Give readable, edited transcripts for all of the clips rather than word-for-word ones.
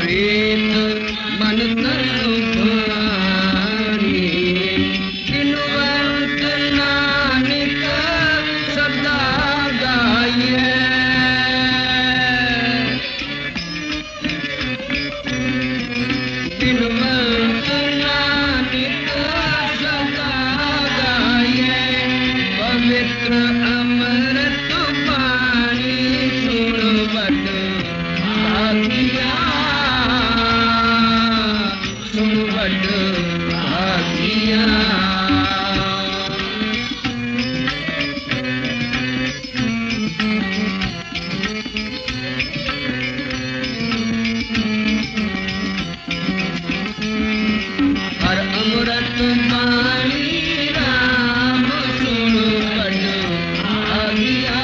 प्रीत मन तन भानी बिनवंत नानक सदा गाइए बिनवंत नानक सदा गाइए पवित्र अमृत पानी सुन बट भागिया सुन बट भागिया हर अमृत पानी राम सुन बट भागिया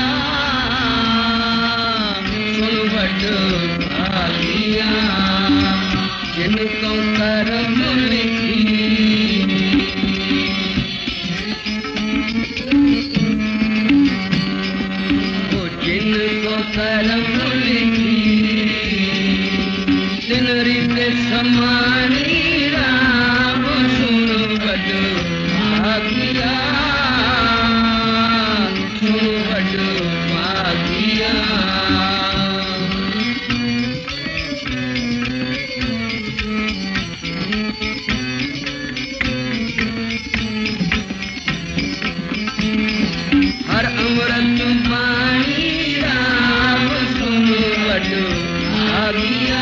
सुन बट भागिया जिनको कर्म लिखी वो जिनको कर्म लिखी दिन रित समानी राम सुन बट भागिया सुन बट भागिया हर अमृत पानी राम सुन but Bhagia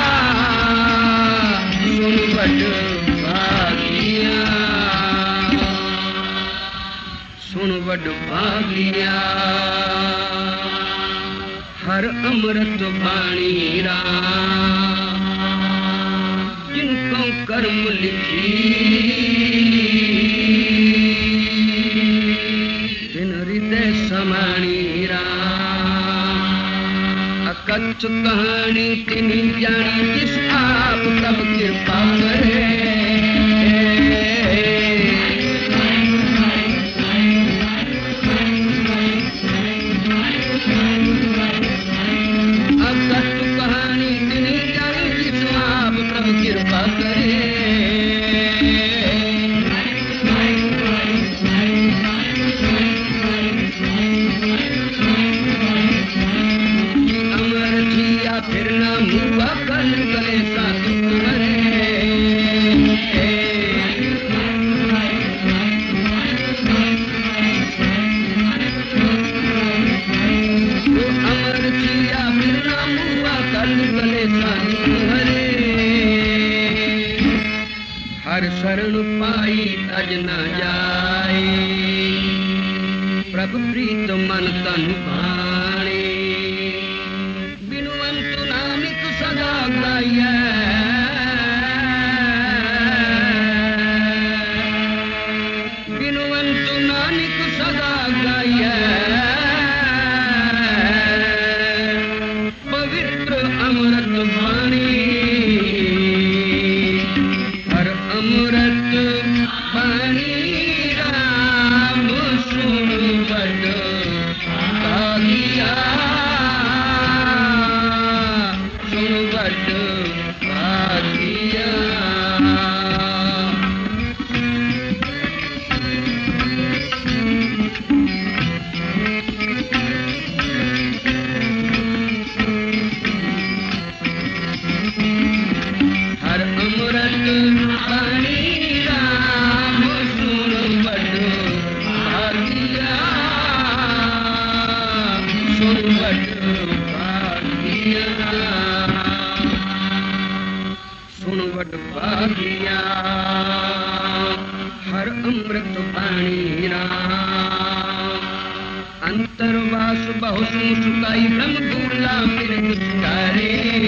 soon but Bhagia soon but भागिया हर अमृत पानी राम जिनको कर्म लिखी हृदय समानी राम अकच्छ कहानी तिनी जानी जिस आप तब कृपा करे अकच्छ कहानी तिनी जानी जिस आप तब कृपा करे फिर ना मुआ कल गले सा तुम्हारे वो अमर जिया फिर ना मुआ कल गले सा तुम्हारे हर शरण पाई तज न जाए प्रभु प्रीत मन तन भाणे नानक सदा गाइए बिनवंत नानक सदा गाइए पवित्र अमृत वाणी हर अमृत पानी राम सुन बट भागिया हर अमृत पानी राम सुन but Bhagia soon but Bhagia soon but भागिया हर अमृत पानी राम अंतर्वास बहु सुखाई ब्रह्म दूला मृत सुधारे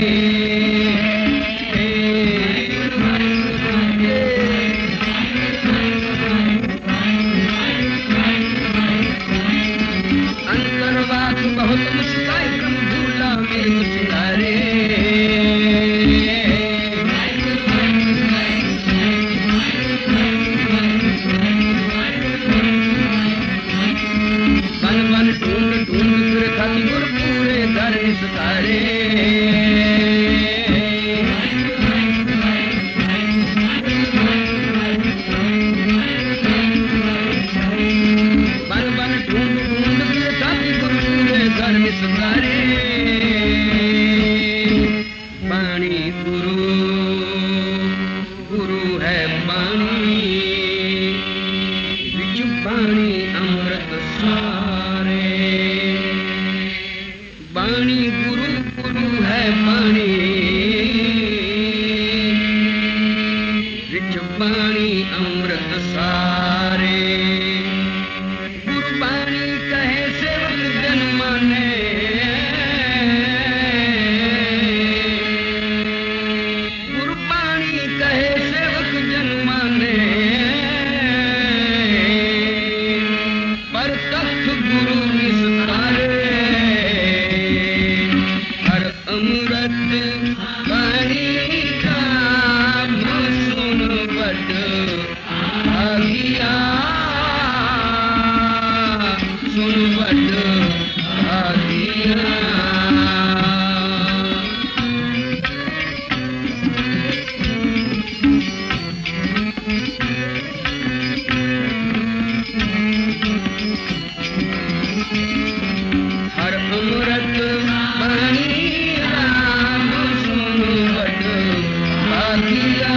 अंतर्वास बहुत मुस्काई ब्रह्म दूला मृत सुधारे ढूंढ ढूंढ फिर गुर पूरे धर निस्तारे पानी रिच पानी अमृत सारे गुरबाणी कहे सेवक जन माने गुरबाणी कहे सेवक जन माने पर तख्त गुरु निस्तारे हर अमृत पानी का सुन बट आगिया सुन बट आगिया हर अमृत पानी राम सुन बट आगिया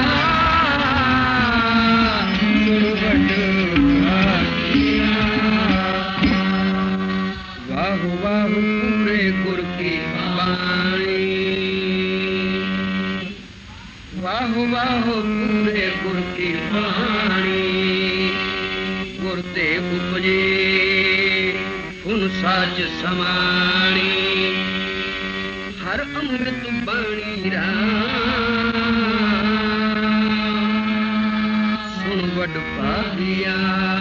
सुन बट आगिया वाह वाह पूरे गुर की बाणी वाह वाह पूरे गुर की बाणी गुर ते उपजे फुन साज समाणी हर अमृत बाणी सुन वड भागिया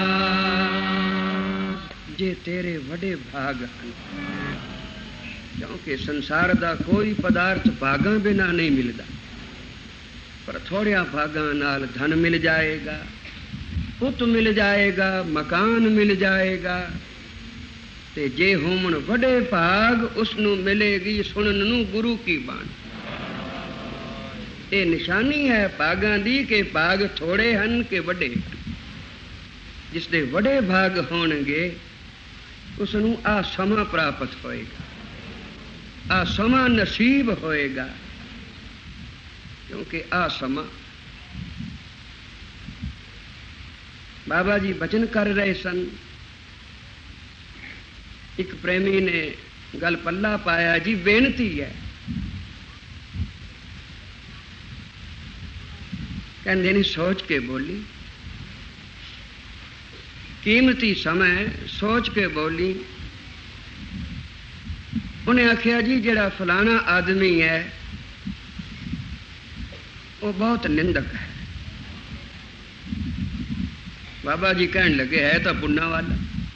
जे तेरे वडे भाग ਹਨ क्योंकि संसार ਦਾ ਕੋਈ ਪਦਾਰਥ ਭਾਗਾਂ ਬਿਨਾ ਨਹੀਂ ਮਿਲਦਾ पर थोड़िया भागां नाल धन मिल जाएगा पुत मिल जाएगा मकान मिल जाएगा ते जे होमन वडे भाग उसनू मिलेगी सुनन नू गुरु की बाणी ये निशानी है भागां दी कि भाग थोड़े हन के वडे जिसदे वडे भाग होणगे उसनू आ समा प्राप्त होएगा आ समा नसीब होएगा क्योंकि आ समा बाबा जी बचन कर रहे सन एक प्रेमी ने गल पल्ला पाया जी बेनती है कहते नहीं सोच के बोली कीमती समय सोच के बोली उन्हें आखिया जी जड़ा फलाना आदमी है वो बहुत निंदक है बाबा जी कहने लगे है तो पुन्ना वाला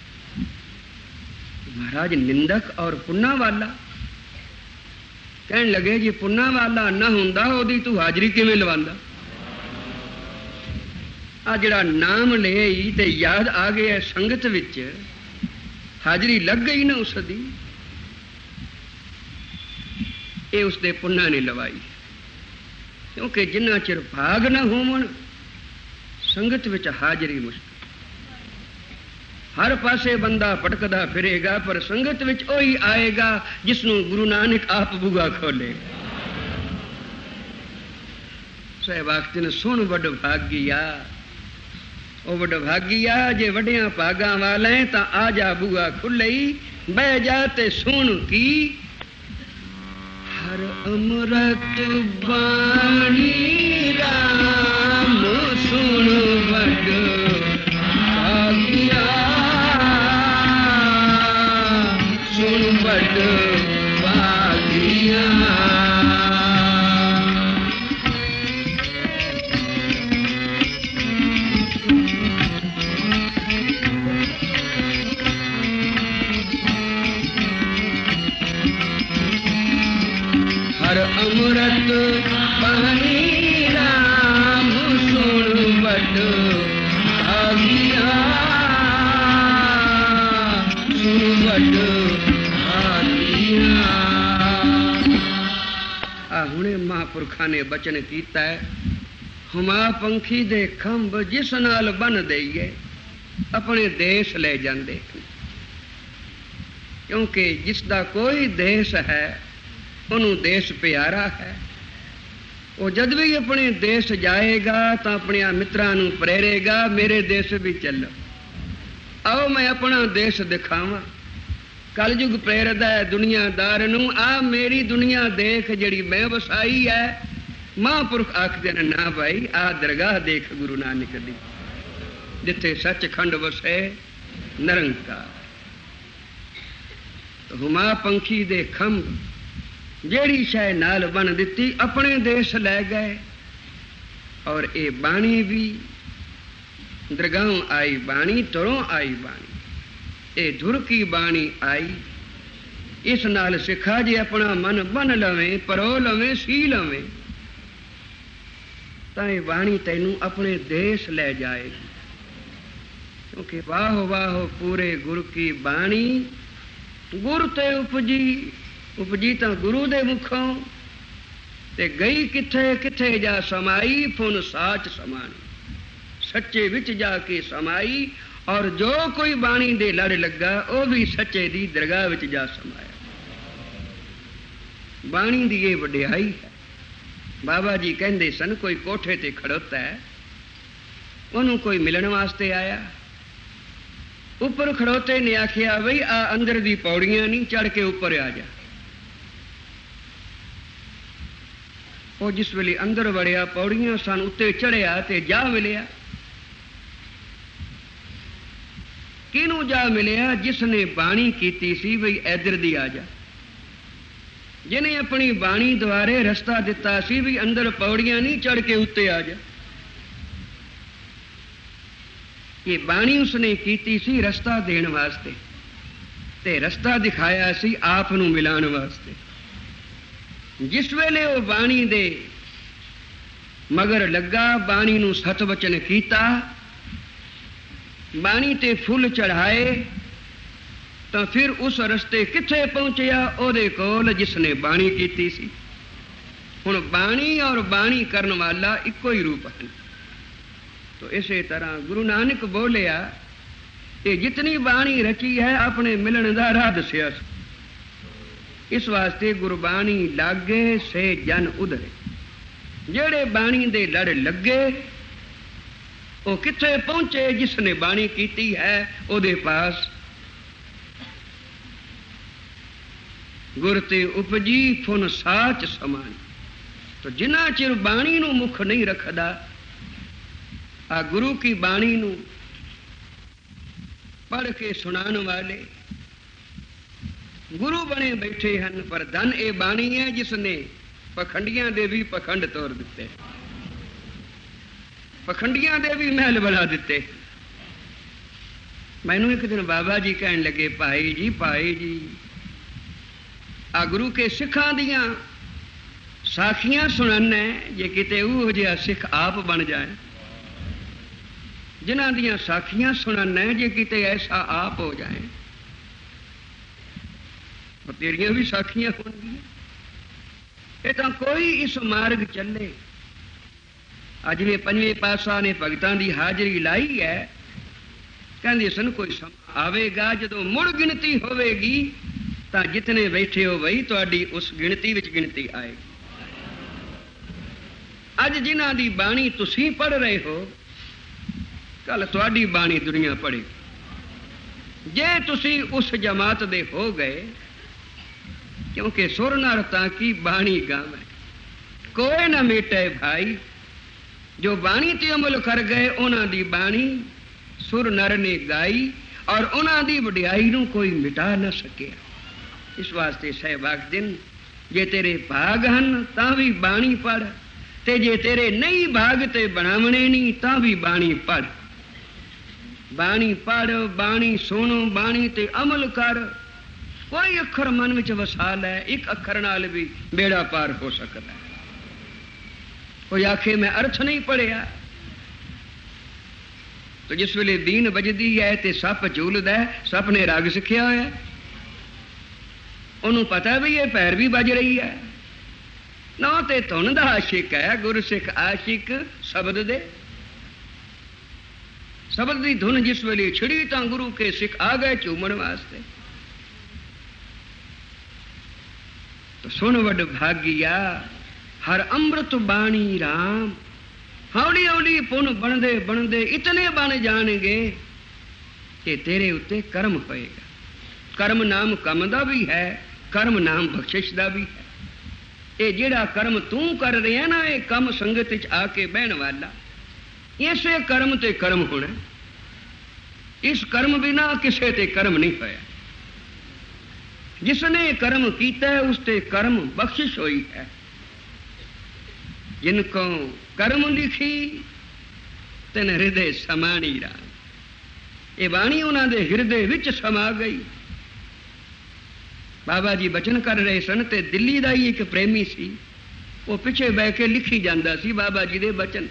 महाराज निंदक और पुन्ना वाला कहने लगे जी पुन्ना वाला ना हुंदा ओदी तू हाजरी किवें लवांदा आ जड़ा नाम ले ते याद आ गया संगत विच हाजरी लग गई ना उसदी ये उसदे पुन्ना ने लवाई क्योंकि जिन्ना चिर भाग न होवन संगत विच हाजरी मुश्किल हर पासे बंदा भटकदा फिरेगा पर संगत विच ओही आएगा जिसनू गुरु नानक आप बुआ खोले साहब आखते ने सुन वड भागिया ओ वड भागिया जे वडिया भागा वाले ता आ जा बुआ खुले बह जा ते सुन की हर अमृत बाणी राम सुन वड भागिया सुन वड भागिया हर अमृत पानी राम सुन वड भागिया सुन वड भागिया हुणे महापुरखा ने बचन कीता है हुमा पंखी दे खंभ जिस नाल बन देइए अपने देश ले जांदे क्योंकि जिसदा कोई देश है उन्होंने देश प्यारा है वो जद भी अपने देश जाएगा तो अपने मित्रां नूं प्रेरेगा मेरे देश भी चलो आओ मैं अपना देश दिखावा कलयुग प्रेरदा है दुनियादार नूं, आ मेरी दुनिया देख जिहड़ी मैं वसाई है। महापुरख आखदे ने ना भाई आ दरगाह देख गुरु नानक दी, जिथे सचखंड वसे निरंकार। तो हुमा पंखी दे खंभ जेड़ी शय नाल बन दिती अपने देश लै गए। और ये बाणी भी दरगाहों आई बाणी, तुरों आई बाणी, ये धुर की बाणी आई। इस नाल सिखा जे अपना मन बन लवे, परो लवे, सी लवे, तो ये बाणी तैनू अपने देश ले जाएगी। क्योंकि वाह वाह पूरे गुरु की बाणी, गुरु ते उपजी, उपजी तो गुरु दे मुखों, ते गई किथे किथे जा समाई, फुन साच समानी, सच्चे विच जाके समाई। और जो कोई बाणी दे लड़ लगा वो भी सच्चे दी दरगाह विच जा समाया। बाणी दी ये वडियाई है। बाबा जी कहंदे सन कोई कोठे ते खड़ोता है, उन्होंने कोई मिलने वास्ते आया, ऊपर खड़ोते ने आखिया बई आ अंदर दी पौड़ियां नहीं, चढ़ के ऊपर आ जा। वो जिस वेले अंदर वड़िया पौड़ियां सन, उत्ते चढ़िया ते जा मिलिया। किनू जा मिलिया? जिसने बाणी कीती सी बई इधर दी आ जा, जिन्हें अपनी बाणी द्वारे रस्ता दिता सी भी अंदर पौड़ियां नहीं, चढ़ के उत्ते आ जा। ये बाणी उसने कीती सी रस्ता देण वास्ते, ते रस्ता दिखाया सी आप नू मिलाण वास्ते। जिस वेले वो बाणी दे मगर लगा, बाणी नू सतवचन कीता, बाणी ते फुल चढ़ाए, तो फिर उस रस्ते किथे पहुंचया? ओदे कोल जिसने बाणी कीती सी। हुण बाणी और बाणी करन वाला इको ही रूप है। तो इसे तरह गुरु नानक बोलिया कि जितनी बाणी रची है अपने मिलन दा राह दस्या। इस वास्ते गुरबाणी लागे से जन उधरे। जेड़े बाणी दे लड़ लगे वो किथे पहुंचे? जिसने बाणी कीती है ओदे पास। गुर ते उपजी फुन साच समान। तो जिना चिर बाणी नू मुख नहीं रखदा, आ गुरु की बाणी नू पढ़ के सुनाने वाले गुरु बने बैठे हैं। पर धन ए बाणी है जिसने पखंडियां दे भी पखंड तोड़ दिते, पखंडियां दे भी महल बना दिते। मैनू एक दिन बाबा जी कहन लगे, भाई जी आ गुरु के सिखां दियां साखियां सुनाना है, जे किते वो जिहा सिख आप बन जाए। जिन्हां दियां साखियां सुनाना है, जे किते ऐसा आप हो जाए। और तेरियां भी साखियां होंगी। ये तो कोई इस मार्ग चले। अज भी पंजवें पातशाह ने भगतां दी हाजरी लाई है। कहंदे सन कोई समा आवेगा जदों मुड़ गिनती होवेगी, तो जितने बैठे हो बई तुहाडी उस गिनती विच गिनती आएगी। अज जिन्हां दी बाणी तुसीं पढ़ रहे हो, कल तुहाडी बाणी दुनिया पढ़ेगी। जे तुसीं उस जमात दे हो गए, क्योंकि सुर नर ताकी बाणी गावे, कोई ना मिटे भाई। जो बाणी ते अमल कर गए उन्हां दी बाणी सुर नर ने गाई, और उन्हां दी वडियाई नूं कोई मिटा ना सके। इस वास्ते सहबाग दिन जे तेरे भाग हन तां भी बाणी पढ़, ते जे तेरे नहीं भाग ते बनावणे नहीं तां भी बाणी पढ़। बाणी पढ़, बाणी सुन, बाणी ते अमल कर। कोई अखर मन विच वसा लै, एक अखर नाल भी बेड़ा पार हो सकता है। कोई आखे मैं अर्थ नहीं पढ़िया, तो जिस वेले बीन बजदी है ते सप झूलदा है, सप ने राग सिखिया होया, उन्होंने पता भी ये पैर भी बज रही है। ना ते धुन दा आशिक है, गुरसिख आशिक शब्द दे। शब्द की धुन जिस वेले छिड़ी तो गुरु के सिख आ गए झूमण वास्ते। तो सुन वड भागिया हर अमृत बाणी राम। हौली हौली पुन बनदे बनदे इतने बन जाणगे कि तेरे उत्ते कर्म होएगा। कर्म नाम कम दा भी है, कर्म नाम बख्शिश दा भी है। ये जिहड़ा कर्म तू कर रहा ना, ये कम संगत च आके बहन वाला, इसे कर्म ते कर्म होना। इस कर्म बिना किसे ते कर्म नहीं होया। जिसने कर्म किया है उसते कर्म बख्शिश हुई है। जिनको कर्म लिखी तेन हृदय समानी राम, ये बाणी उन्होंने हृदय विच समा गई। बाबा जी बचन कर रहे सन ते दिल्ली का ही एक प्रेमी सी, वो पिछे बह के लिखी जाता सी बाबा जी दे बचन।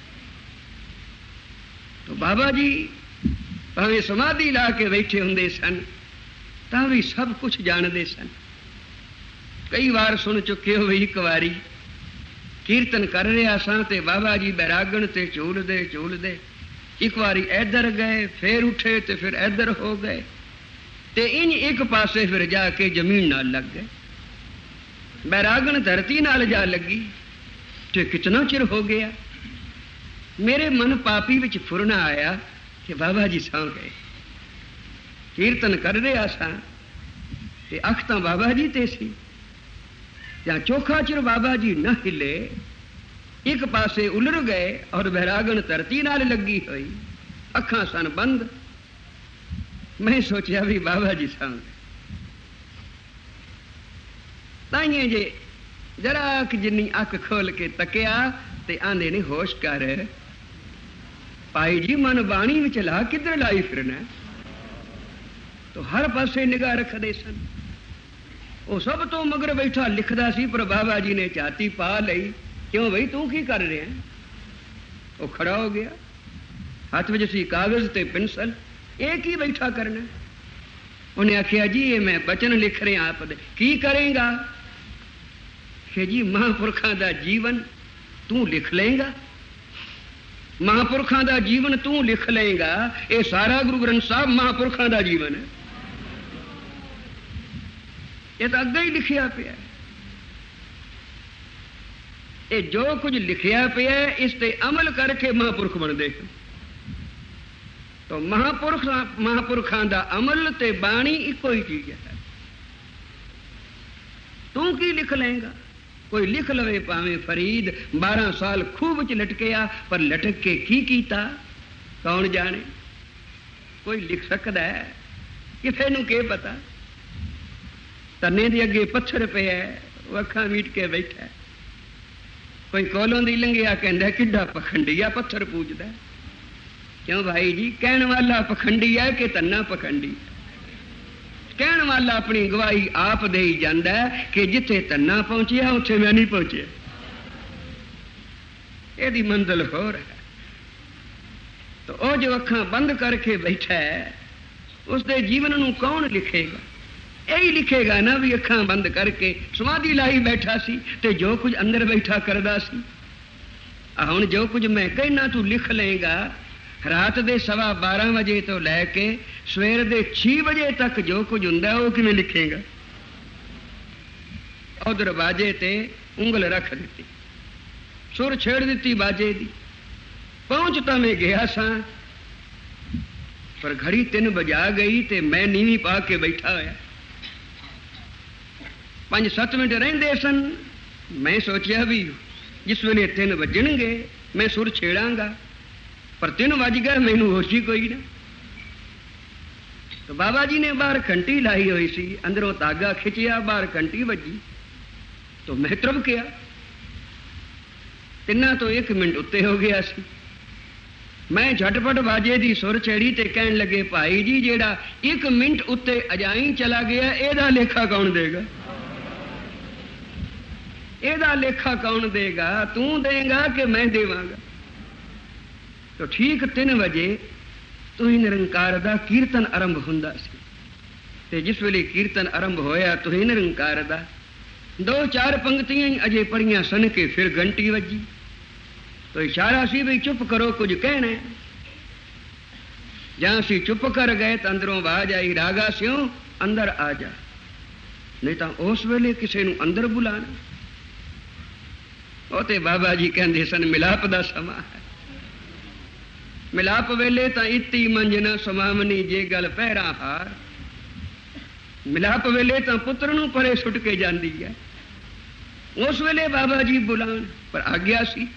तो बाबा जी भावें समाधि ला के बैठे होंदे सन तां भी सब कुछ जानते सन। कई बार सुन चुके हो, एक बारी कीर्तन कर रहा सा ते बाबा जी बैरागण ते झूलदे एक बारी इधर गए, फिर उठे ते फिर इधर हो गए, ते इन एक पासे फिर जाके जमीन नाल लग गए। बैरागण धरती नाल जा लगी ते कितना चिर हो गया। मेरे मन पापी विच फुरना आया कि बाबा जी सौ गए। कीर्तन कर रहा सा ते अख तां बाबा जी ते सी, या चोखा चिर बाबा जी न हिले, एक पासे उलर गए और बैरागण धरती नाल लगी हुई, अखां सन बंद। मैं सोचा भी बाबा जी सौ गए। ताइए जे जरा जिन्नी अख खोल के तकिया ते आंदे ने होश कर भाई जी, मन बाणी विच ला किधर लाई फिरना। तो हर पासे निगाह रखते सन। वो सब तो मगर बैठा लिखदा सी, पर बाबा जी ने छाती पा लई, क्यों भाई तू की कर रहे हैं। वो खड़ा हो गया, हाथ में सी कागज ते पेंसिल, एक ही बैठा करना। उन्हें आखिया जी ये मैं बचन लिख रहे आप दे, की करेगा। कि जी महापुरखों का जीवन तू लिख लेगा, महापुरखों का जीवन तू लिख लेगा। ये सारा गुरु ग्रंथ साहब महापुरखों का जीवन है, ये तो अगे ही लिखिया पिया। ये जो कुछ लिखिया पिया इस ते अमल करके महापुरख बनते। तो महापुरखों का अमल ते बाणी इको ही चीज है। तू की लिख लेगा। कोई लिख लवे भावें फरीद 12 साल खूब च लटकिया, पर लटक के की कीता कौन जाने। कोई लिख सकता है, किसी नूं के पता। तने दे अगे पत्थर पे है, अखां मीट के बैठा है। कोई कोलों दी लंघिया कहंदा किड्डा पखंडिया पत्थर पूजदा। क्यों भाई जी, कहण वाला पखंडी है कि तन्ना पखंडी। कहण वाला अपनी गवाही आप दे ही जांदा है कि जिथे तन्ना पहुंचिया उत्थे मैं नहीं पहुंचिया। एदी मंजिल होर है। तो ओ जो अखां बंद करके बैठा है, उसके जीवन नूं कौन लिखेगा। यही लिखेगा ना भी अखां बंद करके समाधि लाई बैठा सी ते जो कुछ अंदर बैठा करदा सी। हुण जो कुछ मैं कहना तू लिख लेगा। रात दे 12:15 बजे तो लैके सवेर दे 6 बजे तक जो कुछ हुंदा वो किवें लिखेगा। उधर बाजे ते उंगल रख दी, सुर छेड़ दी बाजे दी। पहुंच तो मैं गया सा, पर घड़ी 3 बजा गई ते मैं नीवी पा के बैठा होया। 5-7 मिनट रहिंदे सन। मैं सोचा भी जिस वेले 3 बजणगे मैं सुर छेड़ांगा, पर 3 बज गए, मैनू होश ही कोई ना। तो बाबा जी ने बाहर घंटी लाई हुई सी, अंदरों धागा खिंचिया, बाहर घंटी बजी तो मैं त्रभ गया। 3 तो 1 मिनट उत्ते हो गया सी। मैं झटपट बाजे दी सुर छेड़ी ते कहन लगे, भाई जी जेड़ा 1 मिनट उत्ते अजाई चला गया, एदा लेखा कौन देगा। एदा लेखा कौन देगा, तू देगा कि मैं देवांगा। तो ठीक 3 बजे तो ही निरंकार दा कीर्तन आरंभ हुंदा सी। ते जिस वेले कीर्तन आरंभ होया तो ही निरंकार दा 2-4 पंक्तियां ही अजे पढ़ियां सन के फिर घंटी बजी। तो इशारा सी भी चुप करो, कुछ कहना है। जहां सी चुप कर गए तो अंदरों आवाज आई, रागा स्यों अंदर आ जा। नहीं तो उस वेले किसी नूं अंदर बुलाना। ਉਹ ਤੇ बाबा जी कहते सन मिलाप का समा है। मिलाप वेले तो इत्ती मंज न समावनी जे गल पैरा हार। मिलाप वेले तो पुत्र नूं परे सुट के जाती है, उस वेले बाबा जी बुलान पर आ गया सी,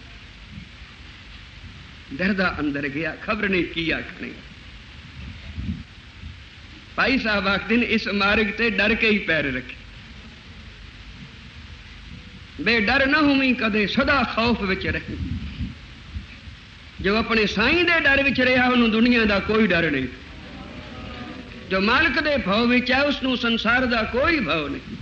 डरदा अंदर गया, खबर नहीं की आखने। भाई साहब आखते हैं इस मार्ग ते डर के ही पैर रखे, बेडर न होवी कदे सदा खौफ विच रहे। जो अपने साईं दे डर विच रहा उन्होंने दुनिया का कोई डर नहीं, जो मालिक दे भाव विच है उसनूं संसार का कोई भाव नहीं।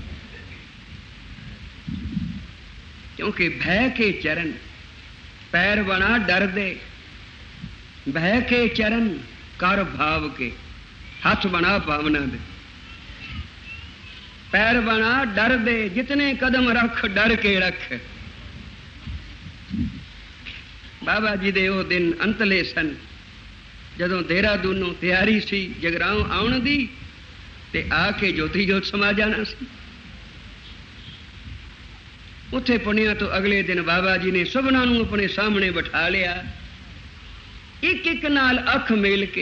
क्योंकि भय के चरण पैर बना डर दे, भय के चरण कर भाव के हाथ बना भावना दे। पैर बना डर दे, जितने कदम रख डर के रख। बाबा जी दे वो दिन अंतले सन जदों देहरादूनों तैयारी सी जगराओं आउण दी ते आके ज्योति जोत समा जाना सी। उत्थे पुणिया तो अगले दिन बाबा जी ने सबना नूं अपने सामने बिठा लिया, एक एक नाल अख मेल के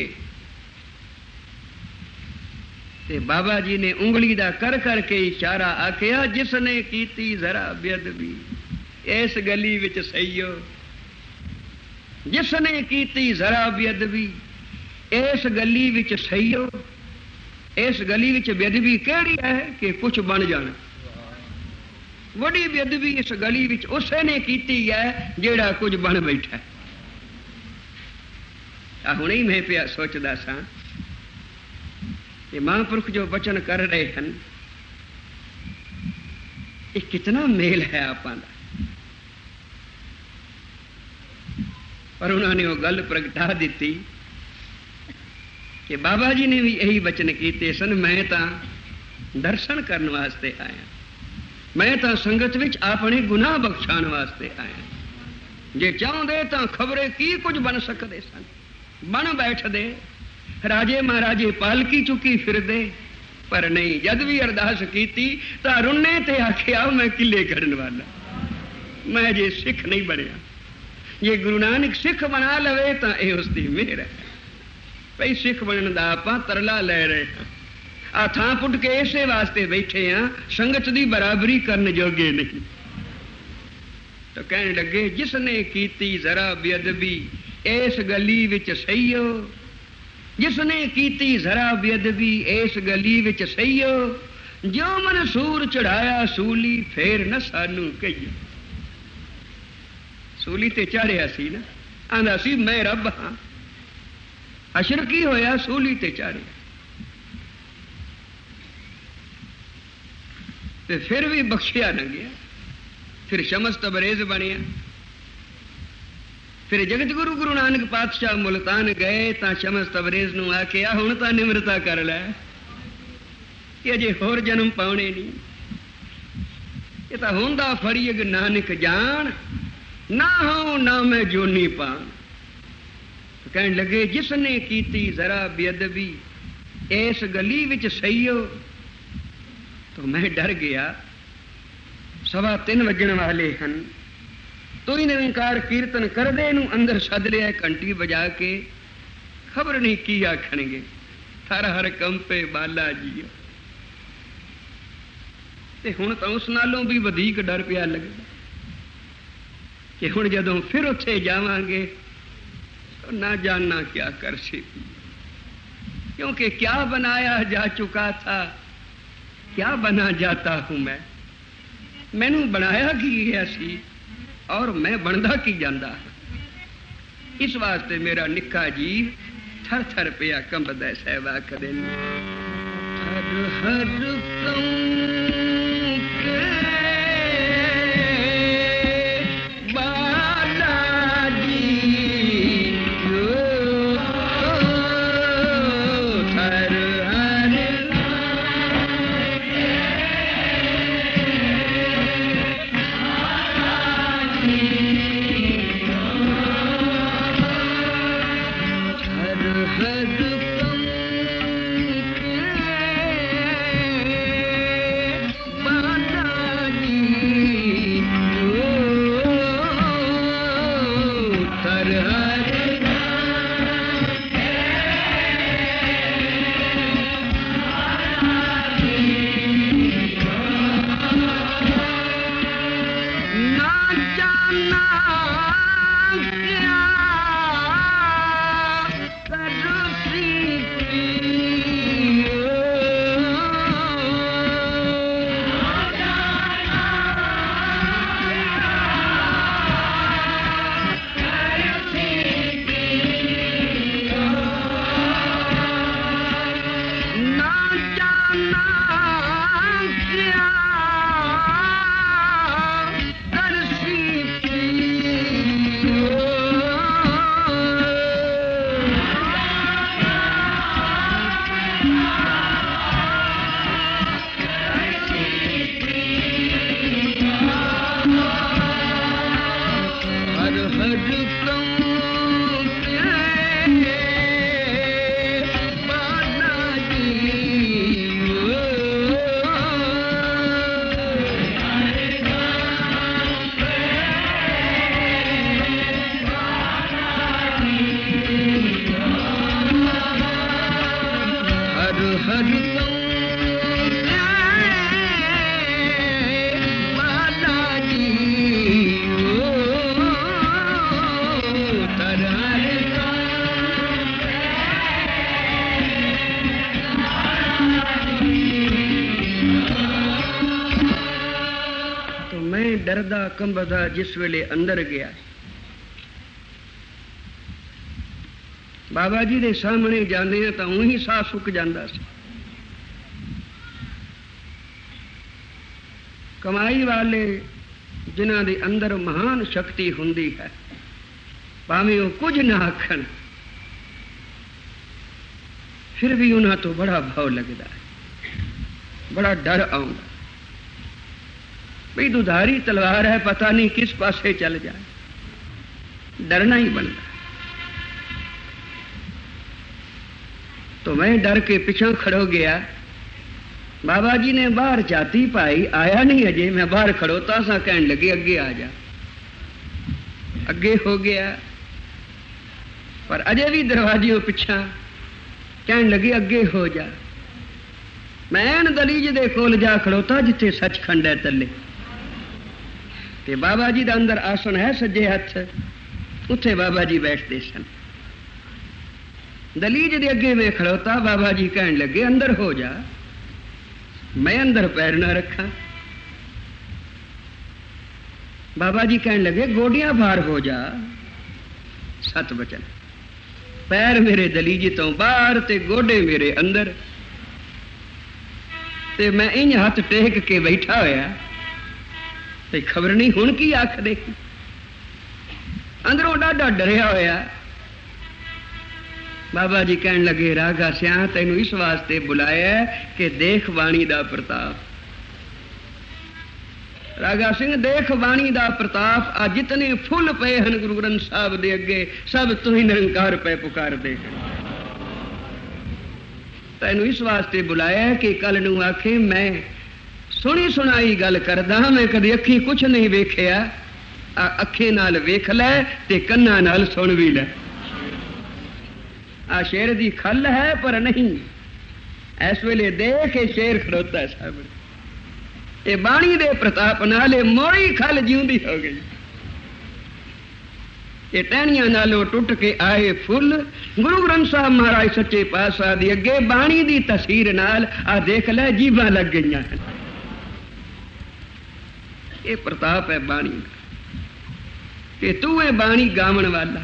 ते बाबा जी ने उंगली दा कर करके इशारा आखिया, जिसने कीती जरा बेअदबी इस गली विच सईयो, जिसने कीती जरा बेअदबी इस गली विच सईयो। इस गली विच बेअदबी केड़ी है कि कुछ बन जाना। वड़ी बेअदबी इस गली विच उसे ने कीती है जेड़ा कुछ बन बैठा। हुणे ही मैं पिया सोचदा सा कि महापुरुष जो वचन कर रहे हैं ये कितना मेल है आपां दा। पर उन्होंने वो गल प्रगटा दी कि बाबा जी ने भी यही वचन कीते सन, मैं तो दर्शन करने वास्ते आया, मैं तो संगत विच अपने गुनाह बख्शाण वास्ते आया। जे चाहते तो खबरे की कुछ बन सकते सन, बन बैठदे, राजे महाराजे पालकी चुकी फिरदे, पर नहीं। जद भी अरदास कीती तो रुन्ने ते आखिया मैं किले करन वाला, मैं जे सिख नहीं बनया। जे गुरु नानक सिख बना लवे तो यह उसकी मेहर है। भाई सिख बनने का आप तरला ले रहे हैं, आ थां पुट के इसे वास्ते बैठे हाँ, संगत की बराबरी करने जोगे नहीं। तो कहने लगे, जिसने कीती जरा बेअदबी इस गली विच सईयो, जिसने कीती जरा बेअदबी इस गली विच सईयो, जो मनसूर चढ़ाया सूली फेर न सानू कहियो। सूली ते चाढ़िया सी ना, आंदा सी मैं रब हाँ, अशर की होया सूली ते चाढ़िया। ते फिर भी बख्शिया न गया, फिर शमस तबरेज बनिया। फिर जगत गुरु गुरु नानक पातशाह मुल्तान गए तो शमस तबरेज नूं आखिया, हुण तां निमरता कर लै कि अजे होर जन्म पाउणे नहीं, ये तां हुंदा फड़ीग नानक जान, ना हो ना मैं जोनी पान। तो कहने लगे, जिसने कीती जरा बेअदबी इस गली विच सईयो। तो मैं डर गया, 3:15 बजण वाले हैं। तो ही निरंकार कीर्तन कर दे नूं अंदर सद लिया, घंटी बजा के, खबर नहीं की आखणगे। हर हर कंपे बाला जी। ते हुण तां उस नालों भी वधीक डर पिया लगदा कि हुण जदों फिर उत्थे जावांगे तो ना जानना क्या कर सी, क्योंकि क्या बनाया जा चुका था, क्या बना जाता हूं मैं। मैनू बनाया की गया सी और मैं बनदा की जांदा। इस वास्ते मेरा निक्का जीव थर थर पिया कंबदा। साहब आखदे हर हर डरदा कंबदा जिस वेले अंदर गया, बाबा जी दे सामने जाने तो उही साह सुक जांदा सी। कमाई वाले जिन्हां दे अंदर महान शक्ति हुंदी है, भावें वो कुछ ना आखण, फिर भी उन्हां तो बड़ा भाव लगदा है, बड़ा डर आउंदा भाई दुधारी तलवार है, पता नहीं किस पासे चल जाए, डरना ही बनता। तो मैं डर के पीछे खड़ो गया। बाबा जी ने बाहर जाती पाई, आया नहीं अजय, मैं बाहर खड़ोता सा, कहने लगे अगे आ जा। अगे हो गया, पर अजय भी दरवाजियों पिछा कहने लगे अगे हो जा। मैं दलीज दे कोल जा खड़ोता जिथे सचखंड है तले, ते बाबा जी दा अंदर आसन है सज्जे हथ, उत्थे बाबा जी बैठते सन। दलीज दे अगे में खड़ोता, बाबा जी कहने लगे अंदर हो जा। मैं अंदर पैर ना रखा। बाबा जी कहने लगे गोडियां भार हो जा। सत बचन, पैर मेरे दलीज तो बाहर ते गोडे मेरे अंदर, ते मैं इंज हथ टेक के बैठा होया, ते खबर नहीं हुण की आख दे। अंदरों डाढा डरिया होया। बाबा जी कहने लगे रागा सिया तेनू इस वास्ते बुलाया कि देख वाणी दा प्रताप। रागा सिंह देख वाणी दा प्रताप। आ जितने फुल पे हन गुरु ग्रंथ साहब दे अगे, सब तू ही निरंकार पे पुकार दे। तेनू इस वास्ते बुलाया कि कल नू आखे मैं सुनी सुनाई गल करदा, मैं कदे अखी कुछ नहीं वेखिया, अखे नाल वेख लै ते कन्ना नाल सुन भी लै। आ शेर दी खल है पर नहीं, इस वेले देख शेर खड़ोता है सामने। ये बाणी दे प्रताप नाले मोड़ी खल जिउंदी हो गई। ये टहनियां नालों टुट के आए फुल गुरु ग्रंथ साहब महाराज सच्चे पातशाह दी अगे बाणी दी तस्वीर नाल आ देख लै जीवां लग गईयां। ये प्रताप है बाणी कि तू है बाणी गावण वाला।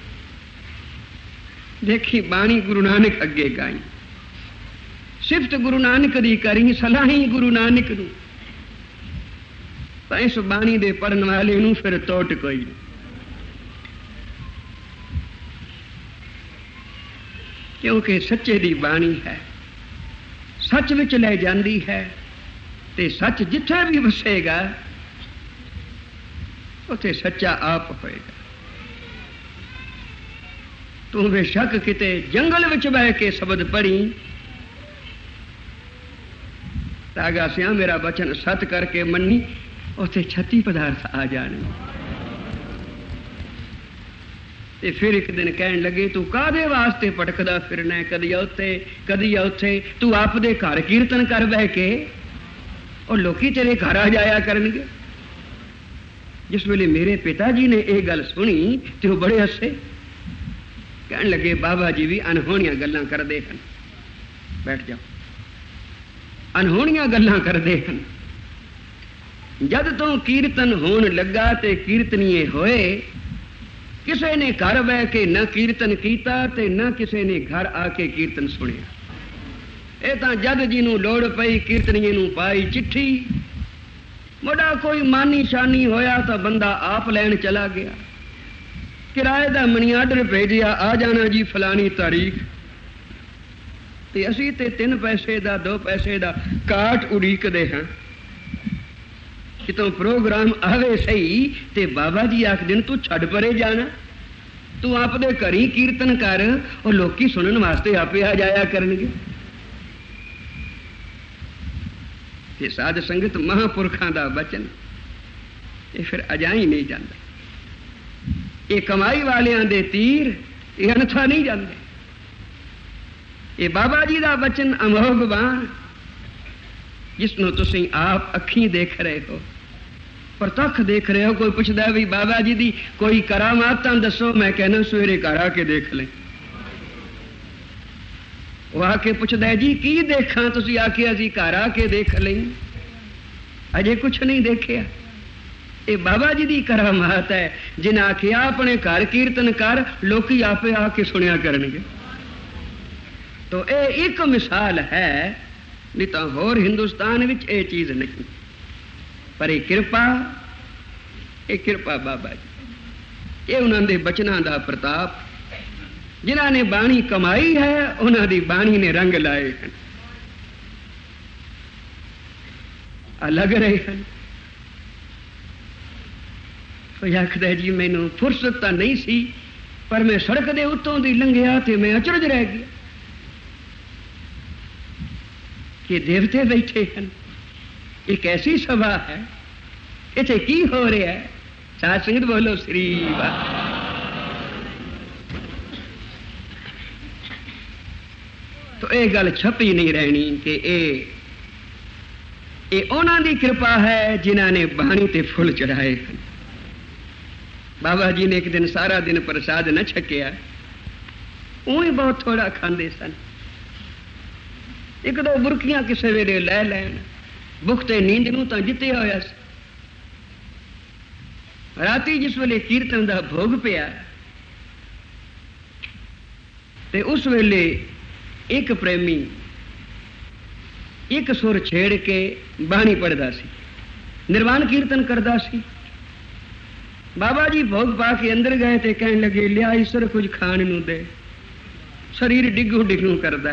देखी बाणी गुरु नानक अगे गाई, सिफत गुरु नानक दी करी, सलाही गुरु नानक नू। इस बाणी दे पढ़न वाले नू फिर तोट कोई नहीं। क्योंकि सच्चे दी बाणी है, सच विच ले जांदी है, ते सच जिथे भी वसेगा उथे सच्चा आप होएगा। तू बेशक किते जंगल विच बह के शब्द पढ़ी, रागा सिया मेरा वचन सत करके मन्नी, उथे 36 पदार्थ आ जाने। ते फिर एक दिन कहने लगे तू कादे वास्ते भटकदा फिरना, कदी उथे तू आप दे घर कीर्तन कर बह के, और लोकी तेरे घर आ जाया करनगे। जिस वेले मेरे पिता जी ने यह गल सुनी तो बड़े हसे, कह लगे बाबा जी भी अनहोनियां गल्लां करते हैं। बैठ जाओ। अनहोनियां गल्लां करते हैं। जद तो कीर्तन होन लगा ते कीर्तनीय होए, किसी ने घर बह के न कीर्तन किया ते न किसी ने घर आके कीर्तन सुनिया। ये तो जद जी नूं लोड़ पई कीर्तनीय नूं पाई चिट्ठी, मुड़ा कोई मानी शानी होया तो बंदा आप लैन चला गया, किराए का मनी आर्डर भेजिया, आ जाना जी फलानी तारीख, ते असी ते 3 पैसे का 2 पैसे का काट उड़ीकते हैं कितों प्रोग्राम आवे सही। ते बाबा जी आख दिन तू छड़ परे जाना, तू आपदे घरी कीर्तन कर, और लोकी सुनन वास्ते आपे आ जाया करनगे। ये साध संगत महापुरखों का बचन, ये फिर अजा ही नहीं जाता। ये कमाई वालियां दे तीर ये अनथा नहीं जाते। ये बाबा जी का बचन अमोघ बाण, जिसनों तुसीं आप अखीं देख रहे हो, प्रतख देख रहे हो। कोई पुछदा भी बाबा जी दी कोई करामातां दसो, मैं कहना सवेरे घर आके देख लें। वो आके पुछदा जी की देखा, तुसी आके असी घर आके देख लें, अजे कुछ नहीं देखिया। ये बाबा जी की करामात है, जिन्हें आखिया अपने घर कीर्तन कर, लोकी आपे आके सुनिया करनगे। तो ये एक मिसाल है, नहीं तो होर हिंदुस्तान विच ये चीज नहीं। पर ये कृपा बाबा जी, ये उन्होंने बचना का प्रताप। जिन्हों ने बाणी कमाई है, उन्होंने बाणी ने रंग लाए हैं, अलग रहे हैं। तो आखदा जी मैनू फुरसत तो नहीं सी, पर मैं सड़क के उत्तों दी लंघिया तो मैं अचरज रह गया कि देवते बैठे हैं। एक ऐसी सभा है, इत्थे की हो रहा है? साध संगत बोलो श्री वाह। तो ये गल छपी नहीं रहनी कि ये उन्हां दी कृपा है जिन्हां ने बाणी ते फुल चढ़ाए। बाबा जी ने एक दिन सारा दिन प्रसाद न छकिया, उही बहुत थोड़ा खांदे सन। 1-2 बुरकियां किसी वेले लै लैन, भुख ते नींद नूं तां जित्तिया होया सी। राती जिस वेले कीर्तन का भोग पिया, ते उस वेले एक प्रेमी एक सुर छेड़ के बाणी पढ़दा सी, निर्वाण कीर्तन करदा सी। बाबा जी भोग पा के अंदर गए ते कहने लगे, लिया ईश्वर कुछ खाण नूं दे, शरीर डिगू डिगू करदा।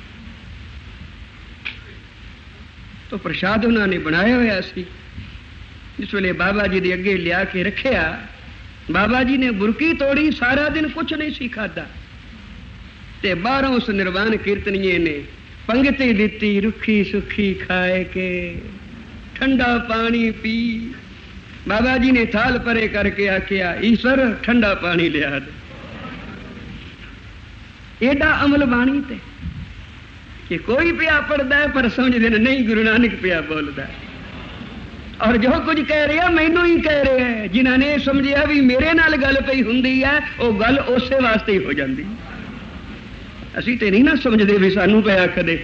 तो प्रसाद उन्होंने बनाया होया सी। जिस वेले बाबा जी दे अगे लिया के रखिया, बाबा जी ने बुरकी तोड़ी, सारा दिन कुछ नहीं सी खादा। ते बाहरों उस निर्वाण कीर्तनीय ने पंगति दिती, रुखी सुखी खाए के ठंडा पानी पी। बाबा जी ने थाल परे करके आखिया, ईश्वर ठंडा पानी लिया दे। एडा अमल बाणी ते कि कोई पिया पढ़ता है पर समझते नहीं गुरु नानक पिया बोलता है, और जो कुछ कह रहा मैनू ही कह रहे हैं। जिन्होंने समझिया भी मेरे नाल गल पई हुंदी है, वो गल उसे वास्ते ही हो जाती। असी तो नहीं ना समझते भी सानू पे आखदे,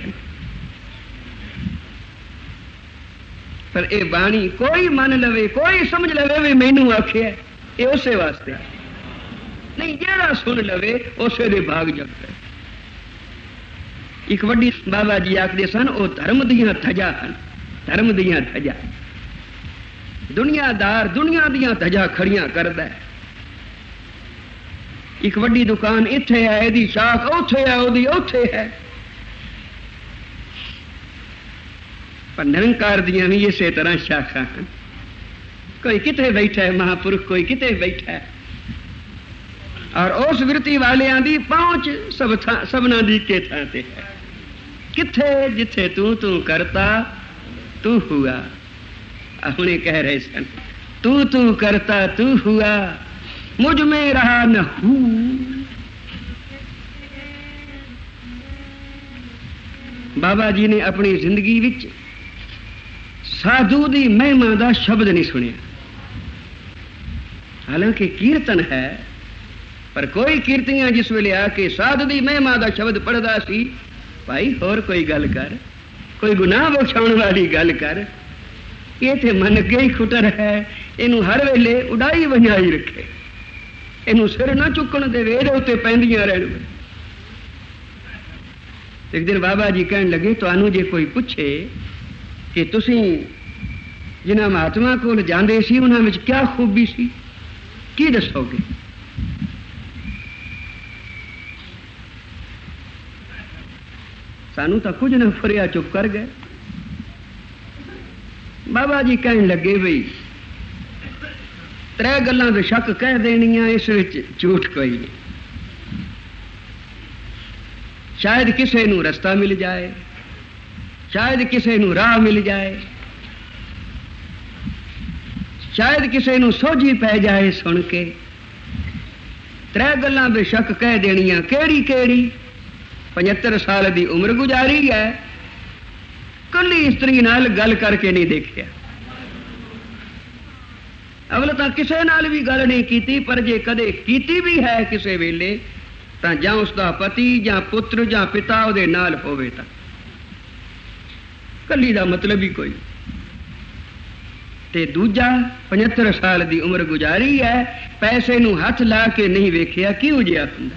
पर यह बाणी कोई मन लवे, कोई समझ लवे भी मैनू आखिया, ये उसे वास्ते नहीं। जेड़ा सुन लवे उसे दे भाग जगता। एक वड्डी बाबा जी आखदे सन, वो धर्म दियां धजा हन, धर्म दियां धजा। दुनियादार दुनिया दियां धजा खड़ियां करदा है। एक वड्डी दुकान इत्थे है, इहदी शाख उत्थे है, ओहदी उत्थे है, पर निरंकार दियां भी इसे तरह शाखा हैं। कोई किते बैठा है महापुरुष, कोई किते बैठा है, और उस विरती वालियां दी पहुंच सबना दी के थां ते है। किथे जिथे तू तू करता तू हुआ। अपने कह रहे सन, तू तू करता तू हुआ, मुझ में रहा न हूं। बाबा जी ने अपनी जिंदगी विच साधु दी महिमा दा शब्द नहीं सुनिया। हालांकि कीर्तन है, पर कोई कीर्तियां जिस वेले आके साध दी महिमा दा शब्द पढ़दा सी, भाई होर कोई गल कर, कोई गुनाह बख्शाउण वाली गल कर, ये ते मन के ही खुटर है, इनू हर वेले उड़ाई वंजाई रखे, इनू सिर ना चुकण देवे, इहदे उत्ते पैंदियां रहण। एक दिन बाबा जी कहन लगे, तुहानू जे कोई पुछे कि तुसीं जिन्हां महात्मा कोल जांदे सी उन्हां विच क्या खूबी सी, की दसोगे? सानू तो कुछ ना फुरिया, चुप कर गए। बाबा जी कहन लगे, बई 3 गल्लां दे शक कह देनियां, इस विच झूठ कोई नहीं। शायद किसी नू रस्ता मिल जाए, शायद किसी नू राह मिल जाए, शायद किसी नू सोझी पै जाए सुन के। 3 गल्लां दे शक कह देनियां, केड़ी केड़ी? 75 साल दी उम्र गुजारी है, कली स्त्री नाल गल करके नहीं देखिया। अवल तां किसे नाल भी गल नहीं कीती, पर जे कदे कीती भी है किसे वेले, तां जां उसदा पति जां पुत्र जां पिता उहदे नाल होवे, तां कली दा मतलब ही कोई। ते दूजा 75 साल दी उम्र गुजारी है, पैसे नू हथ ला के नहीं वेखिया किहो जिहा हुंदा।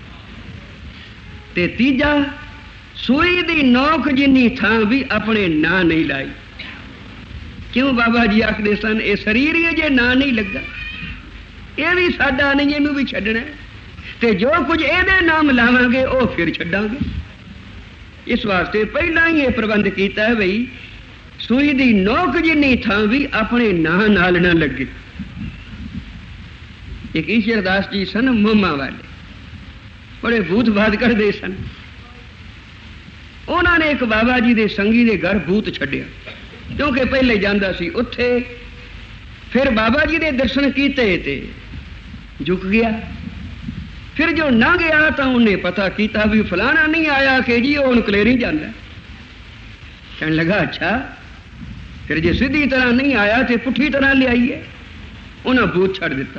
ते तीजा सूई दी नोक जिन्नी थां भी अपने ना नहीं लाई। क्यों बाबा जी आखदे सन, ये शरीर ही जे ना नहीं लगा, ये भी साडा नहीं, इनू भी छड्डना, ते जो कुछ एदे नाम लावांगे वो फिर छड्डांगे। इस वास्ते पहला ही ये प्रबंध किया है, बई सूई दी नोक जिन्नी थां भी अपने ना नाल ना लगे। एक ईश्वरदास जी सन मोमा वाले, बड़े भूत बात करते सन। उन्होंने एक बाबा जी दे संगी दे घर भूत छड्डिया, क्योंकि पहले जांदा सी उत्थे। फिर बाबा जी दे दर्शन कीते ते झुक गया। फिर जो ना गया तो उन्हें पता किया भी फलाना नहीं आया कि जी वो कलेरी जाता। कहने लगा, अच्छा फिर जे सीधी तरह नहीं आया तो पुठी तरह ले आइए। उन्हें भूत छड़ दिता।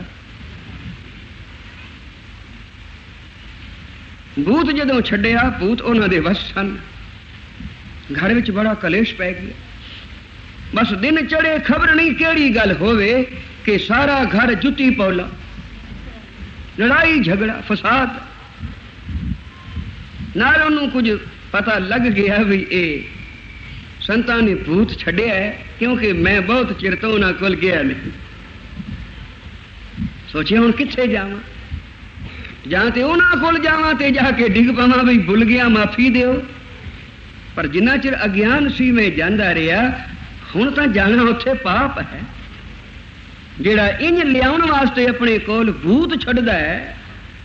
भूत जदों छड्डिया, भूत उन्हां दे वस सन। घर विच बड़ा कलेश पै गया। बस दिन चढ़े, खबर नहीं केड़ी गल होवे कि सारा घर जुती पौला, लड़ाई झगड़ा फसाद। नाल उन्होंने कुछ पता लग गया भी ये संतां ने भूत छड्डिया है, क्योंकि मैं बहुत चिर तो उन्हां कोल गया नहीं। सोचिया हुण कित्थे जावां, जां ते उन्हां कोल जावां ते जाके डिग पवां भी भुल गया माफी दिओ। पर जिन्ना चिर अज्ञान सी मैं जांदा रहा, हुण तां जाना उत्थे पाप है। जेड़ा इंज लियाउण वास्ते अपने कोल भूत छड्डदा है,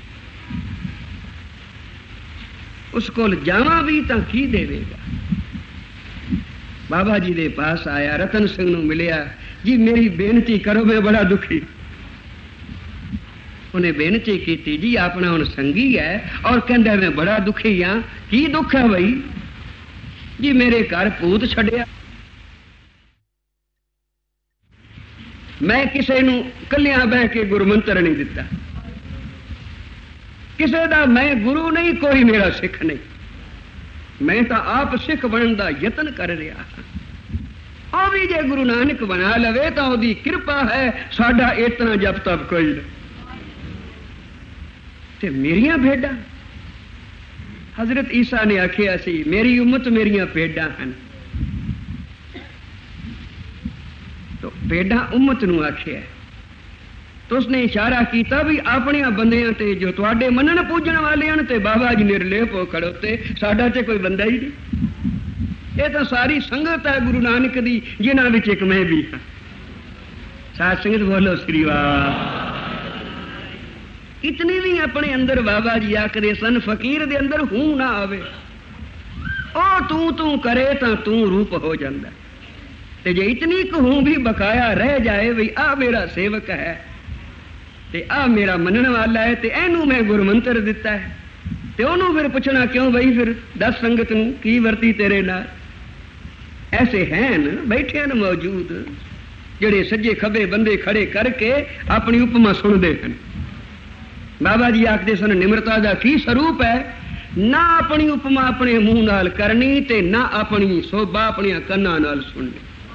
उस कोल जावां भी तां की देवेगा। बाबा जी दे पास आया, रतन सिंह नूं मिलिया। जी मेरी बेनती करो, मैं बड़ा दुखी। उन्हें बेनती की, जी अपना हुण संगी है और कहंदा मैं बड़ा दुखी हाँ। की दुख है बई? जी मेरे घर भूत छड्डिया। मैं किसी नूं कलियां बह के गुरमंत्र नहीं दिता, किसी दा मैं गुरु नहीं, कोई मेरा सिख नहीं। मैं तो आप सिख बनने का यतन कर रहा हाँ। भी जे गुरु नानक बना लवे तो उसकी कृपा है, साडा इतना जब तब कोई नहीं। ते मेरिया भेडा, हजरत ईसा ने आखिया सी, मेरी उम्मत मेरिया भेडा हैं। तो भेडा उम्मत नूं आखिया, तो उसने इशारा किया भी अपने बंदियां ते जो तुहाडे मनन पूजन वाले हैं ते बाबा जी निर्लेप हो खड़ोते, साडा ते कोई बंदा ही नहीं। ये तो सारी संगत है गुरु नानक दी, जिन्हां विच एक मैं भी हाँ। साध संगत बोलो श्री वाह। इतनी भी अपने अंदर बाबा जी आखदे सन, फकीर दे अंदर हूं ना आवे, ओ तू तू करे तां तू रूप हो जांदा। ते जे इतनी कहूं भी बकाया रह जाए भी आ मेरा सेवक है ते आ मेरा मनन वाला है ते एनू मैं गुरमंत्र दिता है, ते ओनू फिर पुछना क्यों बई फिर दस संगत नूं की वरती तेरे नाल। ऐसे हैं बैठे न मौजूद, ਜਿਹੜੇ ਸੱਜੇ ਖੱਬੇ ਬੰਦੇ ਖੜੇ ਕਰਕੇ ਆਪਣੀ ਉਪਮਾ ਸੁਣਦੇ ਹਨ। ਬਾਬਾ ਜੀ ਆਖਦੇ ਸਨ ਨਿਮਰਤਾ ਦਾ ਕੀ ਸਰੂਪ ਹੈ, ਨਾ ਆਪਣੀ ਉਪਮਾ ਆਪਣੇ ਮੂੰਹ ਨਾਲ ਕਰਨੀ ਤੇ ਨਾ ਆਪਣੀ ਸੋਭਾ ਆਪਣੀਆਂ ਕੰਨਾਂ ਨਾਲ ਸੁਣਨੀ।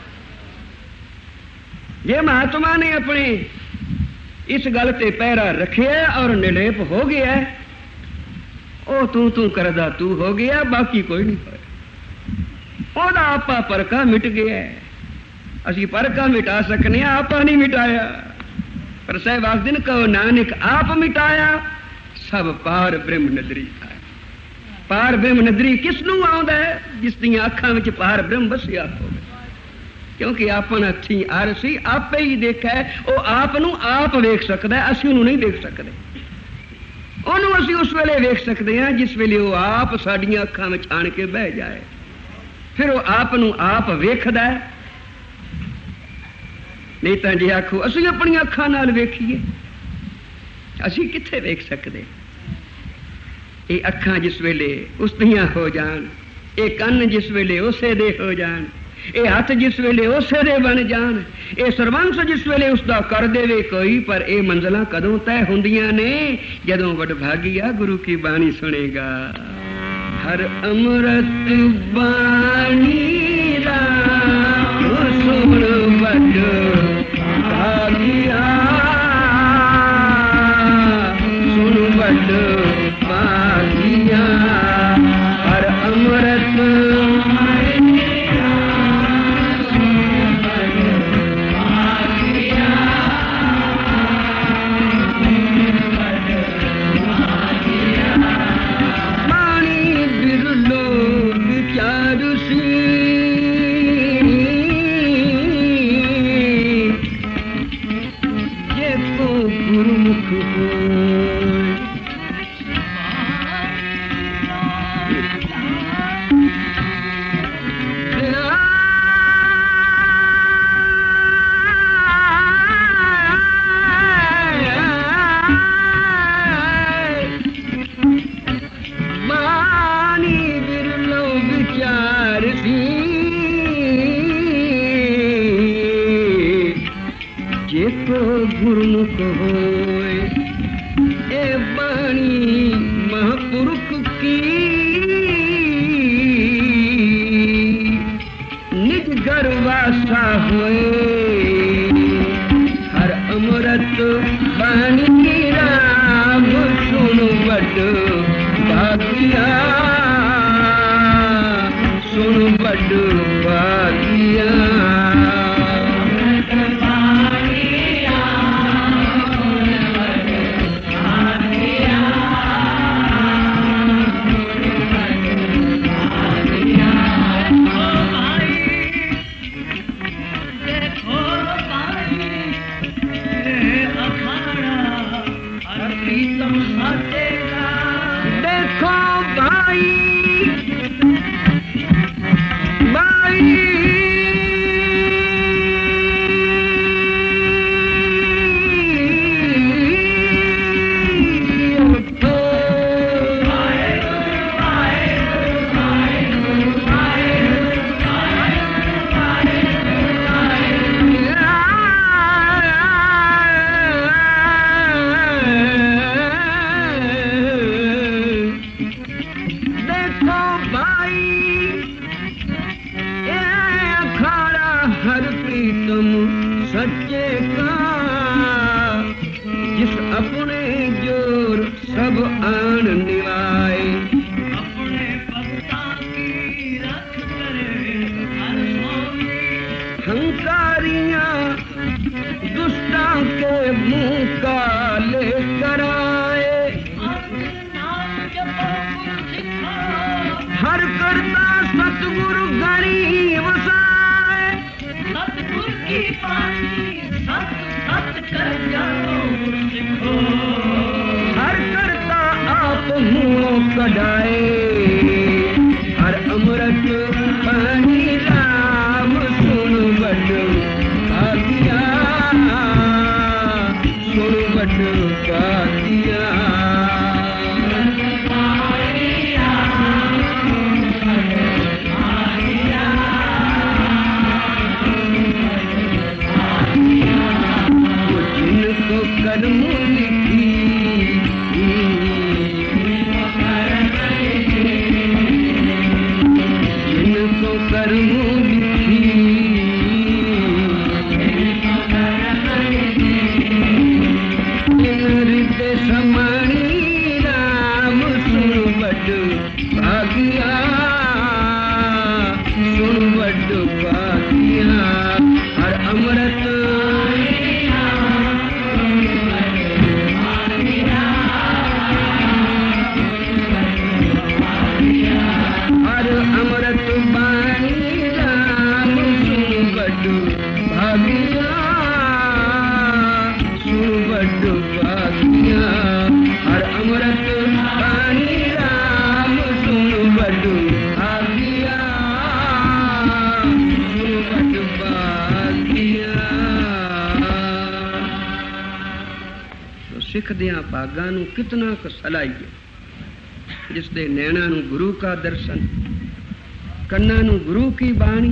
ਜੇ ਮਹਾਤਮਾ ਨੇ ਆਪਣੇ ਇਸ ਗੱਲ ਤੇ ਪਹਿਰਾ ਰੱਖਿਆ ਔਰ ਨਿਲੇਪ ਹੋ ਗਿਆ, ਉਹ ਤੂੰ ਕਰਦਾ ਤੂੰ ਹੋ ਗਿਆ, ਬਾਕੀ ਕੋਈ ਨਹੀਂ ਹੋਇਆ। ਉਹਦਾ ਆਪਾ ਪਰਕਾ ਮਿਟ ਗਿਆ। ਅਸੀਂ ਪਰਕਾ ਮਿਟਾ ਸਕਨੇ ਆ, ਆਪਾ ਨਹੀਂ ਮਿਟਾਇਆ। ਪਰ ਸਾਹਿਬ ਆਖਦੇ ਨੇ ਕਹੋ ਨਾਨਕ ਆਪ ਮਿਟਾਇਆ ਸਭ ਪਾਰ ਬ੍ਰਹਮ ਨਦਰੀ ਆਇਆ। ਪਾਰ ਬ੍ਰਹਮ ਨਦਰੀ ਕਿਸ ਨੂੰ ਆਉਂਦਾ ਹੈ? ਜਿਸ ਦੀਆਂ ਅੱਖਾਂ ਵਿੱਚ ਪਾਰ ਬ੍ਰਹਮ ਵਸਿਆ ਹੋਵੇ। ਕਿਉਂਕਿ ਆਪਣਾ ਹੱਥੀਂ ਆਰਸੀ ਆਪੇ ਹੀ ਦੇਖਿਆ, ਉਹ ਆਪ ਨੂੰ ਆਪ ਵੇਖ ਸਕਦਾ, ਅਸੀਂ ਉਹਨੂੰ ਨਹੀਂ ਦੇਖ ਸਕਦੇ। ਉਹਨੂੰ ਅਸੀਂ ਉਸ ਵੇਲੇ ਵੇਖ ਸਕਦੇ ਹਾਂ ਜਿਸ ਵੇਲੇ ਉਹ ਆਪ ਸਾਡੀਆਂ ਅੱਖਾਂ ਵਿੱਚ ਆਣ ਕੇ ਬਹਿ ਜਾਏ, ਫਿਰ ਉਹ ਆਪ ਨੂੰ ਆਪ ਵੇਖਦਾ। ਨਹੀਂ ਤਾਂ ਜੇ ਆਖੋ ਅਸੀਂ ਆਪਣੀਆਂ ਅੱਖਾਂ ਨਾਲ ਵੇਖੀਏ, ਅਸੀਂ ਕਿੱਥੇ ਵੇਖ ਸਕਦੇ। ਇਹ ਅੱਖਾਂ ਜਿਸ ਵੇਲੇ ਉਸ ਦੀਆਂ ਹੋ ਜਾਣ, ਇਹ ਕੰਨ ਜਿਸ ਵੇਲੇ ਉਸੇ ਦੇ ਹੋ ਜਾਣ, ਇਹ ਹੱਥ ਜਿਸ ਵੇਲੇ ਉਸੇ ਦੇ ਬਣ ਜਾਣ, ਇਹ ਸਰਵੰਸ ਜਿਸ ਵੇਲੇ ਉਸ ਦਾ ਕਰ ਦੇਵੇ ਕੋਈ। ਪਰ ਇਹ ਮੰਜ਼ਲਾਂ ਕਦੋਂ ਤੈਅ ਹੁੰਦੀਆਂ ਨੇ? ਜਦੋਂ ਵਡਭਾਗੀਆ ਗੁਰੂ ਕੀ ਬਾਣੀ ਸੁਣੇਗਾ। ਹਰ ਅੰਮ੍ਰਿਤ ਬਾਣੀ ਰਾਮ ਸੁਣ ਵਡਭਾਗੀਆ, ਸੁਣ ਵਡਭਾਗੀਆ। ਹਰ ਅੰਮ੍ਰਿਤ ਗੁਰਮੁਖ ਹੋਏ। ਇਹ ਬਾਣੀ ਮਹਾਂਪੁਰਖ ਕੀ ਨਿਜ ਘਰ ਵਾਸਾ ਹੋਏ। ਹਰ ਅੰਮ੍ਰਿਤ ਬਾਣੀ ਰਾਮ ਸੁਣ ਵਡ ਭਾਗਿਆ, ਸੁਣ ਵਡ ਭਾਗਿਆ। कर्मों लिखी, जिनको कर्मों लिखी, हृदय समानी राम सुन बड़ भागिया, सुन बड़ भागिया। हर अमृत हर अमृत बानी राम सुन बड़ भागिया, सुन बड़ भागिया। हर अमृत बानी राम सुन बड़ भागिया, सुन बड़ भागिया। तो सिख दियां भागां नूं कितना क सलाहीए, जिस दे नैणा नूं गुरु का दर्शन, ਕੰਨਾਂ ਨੂੰ ਗੁਰੂ ਕੀ ਬਾਣੀ,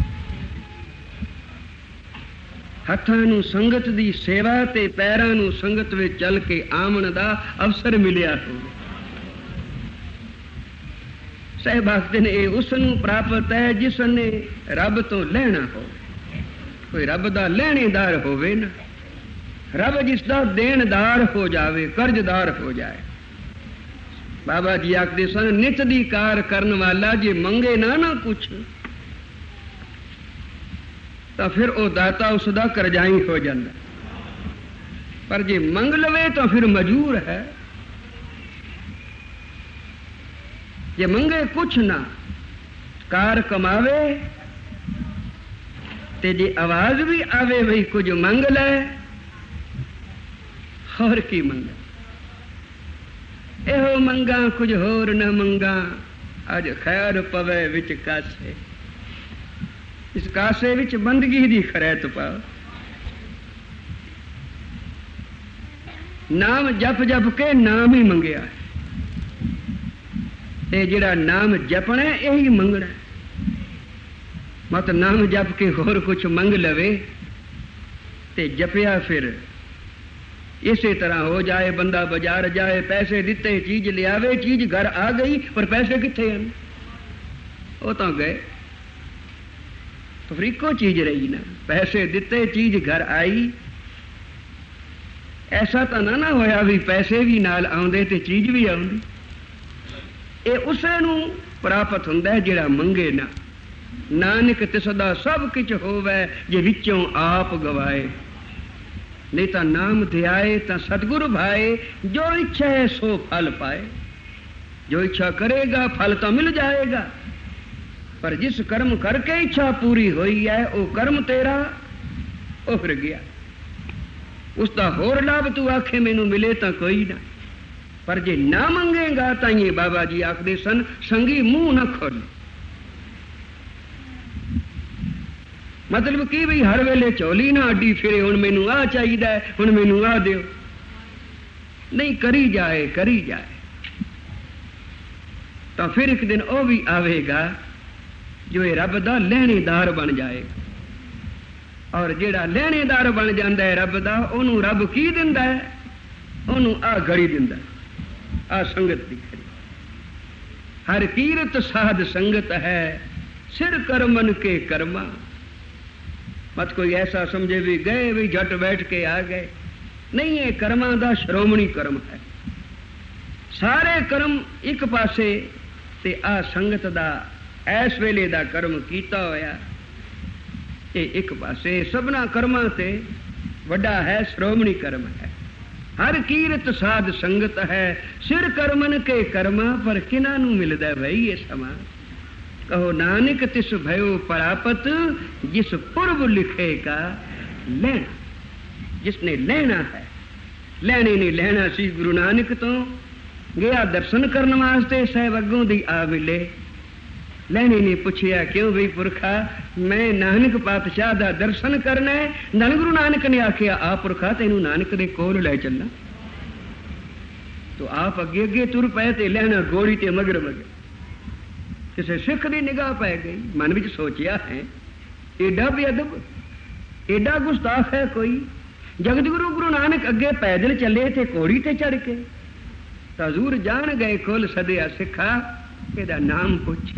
ਹੱਥਾਂ ਨੂੰ ਸੰਗਤ ਦੀ ਸੇਵਾ ਤੇ ਪੈਰਾਂ ਨੂੰ ਸੰਗਤ ਵਿੱਚ ਚੱਲ ਕੇ ਆਮਣ ਦਾ ਅਵਸਰ ਮਿਲਿਆ ਹੋਵੇ। ਸਹਿਬ ਆਖਦੇ ਨੇ ਇਹ ਉਸ ਨੂੰ ਪ੍ਰਾਪਤ ਹੈ ਜਿਸ ਨੇ ਰੱਬ ਤੋਂ ਲੈਣਾ ਹੋਵੇ। ਕੋਈ ਰੱਬ ਦਾ ਲੈਣੇਦਾਰ ਹੋਵੇ ਨਾ, ਰੱਬ ਜਿਸ ਦਾ ਦੇਣਦਾਰ ਹੋ ਜਾਵੇ, ਕਰਜ਼ਦਾਰ ਹੋ ਜਾਏ। बाबा जी आखते सन नित दी कार करन वाला जे मंगे ना ना कुछ तो फिर वो दाता उसका करजाई हो जाता, पर जे मंग लवे तो फिर मजूर है। जे मंगे कुछ ना, कार कमावे ते जे आवाज भी आवे वही कुछ मंग ले, और की मंगे। एहो मंगा कुछ होर न मंगा, अज खैर पवे विच कासे। इस कासे विच बंदगी दी खरैत पाओ। नाम जप जप के नाम ही मंगया, ये जिहड़ा नाम जपना यही मंगना। मत नाम जप के होर कुछ मंग लवे ते जपिया फिर इसी तरह हो जाए। बंदा बाजार जाए, पैसे दिते, चीज ले आवे, चीज घर आ गई पर पैसे किथे हैं? वो तो गए। तो फिर इको चीज रही ना, पैसे दिते चीज घर आई। ऐसा तो ना होया भी पैसे भी नाल आउंदे ते चीज भी आउंदी। ये उसे नूं प्राप्त हुंदा है जिहड़ा मंगे ना। नानक तिसदा सब किछ होवे जे विचों आप गवाए। नहीं तो नाम ध्याए तो सतगुरु भाए, जो इच्छा है सो फल पाए। जो इच्छा करेगा फल तो मिल जाएगा, पर जिस कर्म करके इच्छा पूरी हुई है वो कर्म तेरा उभर गया। उसका होर लाभ तू आखे मैनू मिले तो कोई ना, पर जे ना मंगेगा तो ये बाबा जी आखदे सन संगी मुंह न खोल। मतलब की भी हर वेले झोली ना अड्डी फिरे, हुण मैनू आ चाहिए, हुण मैनू आ दिओ। नहीं, करी जाए करी जाए तो फिर एक दिन वो भी आवेगा जो ये रब दा लैणेदार बन जाएगा। और जेड़ा लैणेदार बन जाता है रब दा, ओनू रब की दिंदा है? ओनू आ घड़ी दिंदा, आ संगत दी घड़ी। हर कीरत साध संगत है, सिर करमन के कर्मा। मत कोई ऐसा समझे भी गए भी झट बैठ के आ गए, नहीं। ये कर्मां दा श्रोमणी कर्म है। सारे कर्म एक पासे ते आ संगत दा ऐस वेले दा कर्म कीता होया, ये एक पासे। सबना कर्मां ते वड्डा है श्रोमणी कर्म है। हर कीरत साध संगत है, सिर करमन के कर्मा। पर किना नू मिलदा भाई ये समा? कहो नानक तिस भयो परापत, जिस पूर्व लिखे का लेना। जिसने लेना है, लेने नहीं लेना सी गुरु नानक तो गया दर्शन करने वास्ते, साहब अगों दी आ मिले। लेने ने पूछया क्यों भी पुरखा, मैं नानक पातशाह दा दर्शन करना है। धन गुरु नानक ने आखिया आ पुरखा तेनू नानक दे कोल ले चलना। तो आप अगे अगे तुर पे ते लेना घोड़ी ते मगर मगर। किसी सिख की निगाह पै गई, मन में सोचिया है एडा बेअदब, एडा गुस्ताख है कोई जगत गुरु गुरु नानक अगे पैदल चले थे घोड़ी ते चढ़ के, तो हजूर जान गए कुल सदिया सिखा एदा नाम पुछ।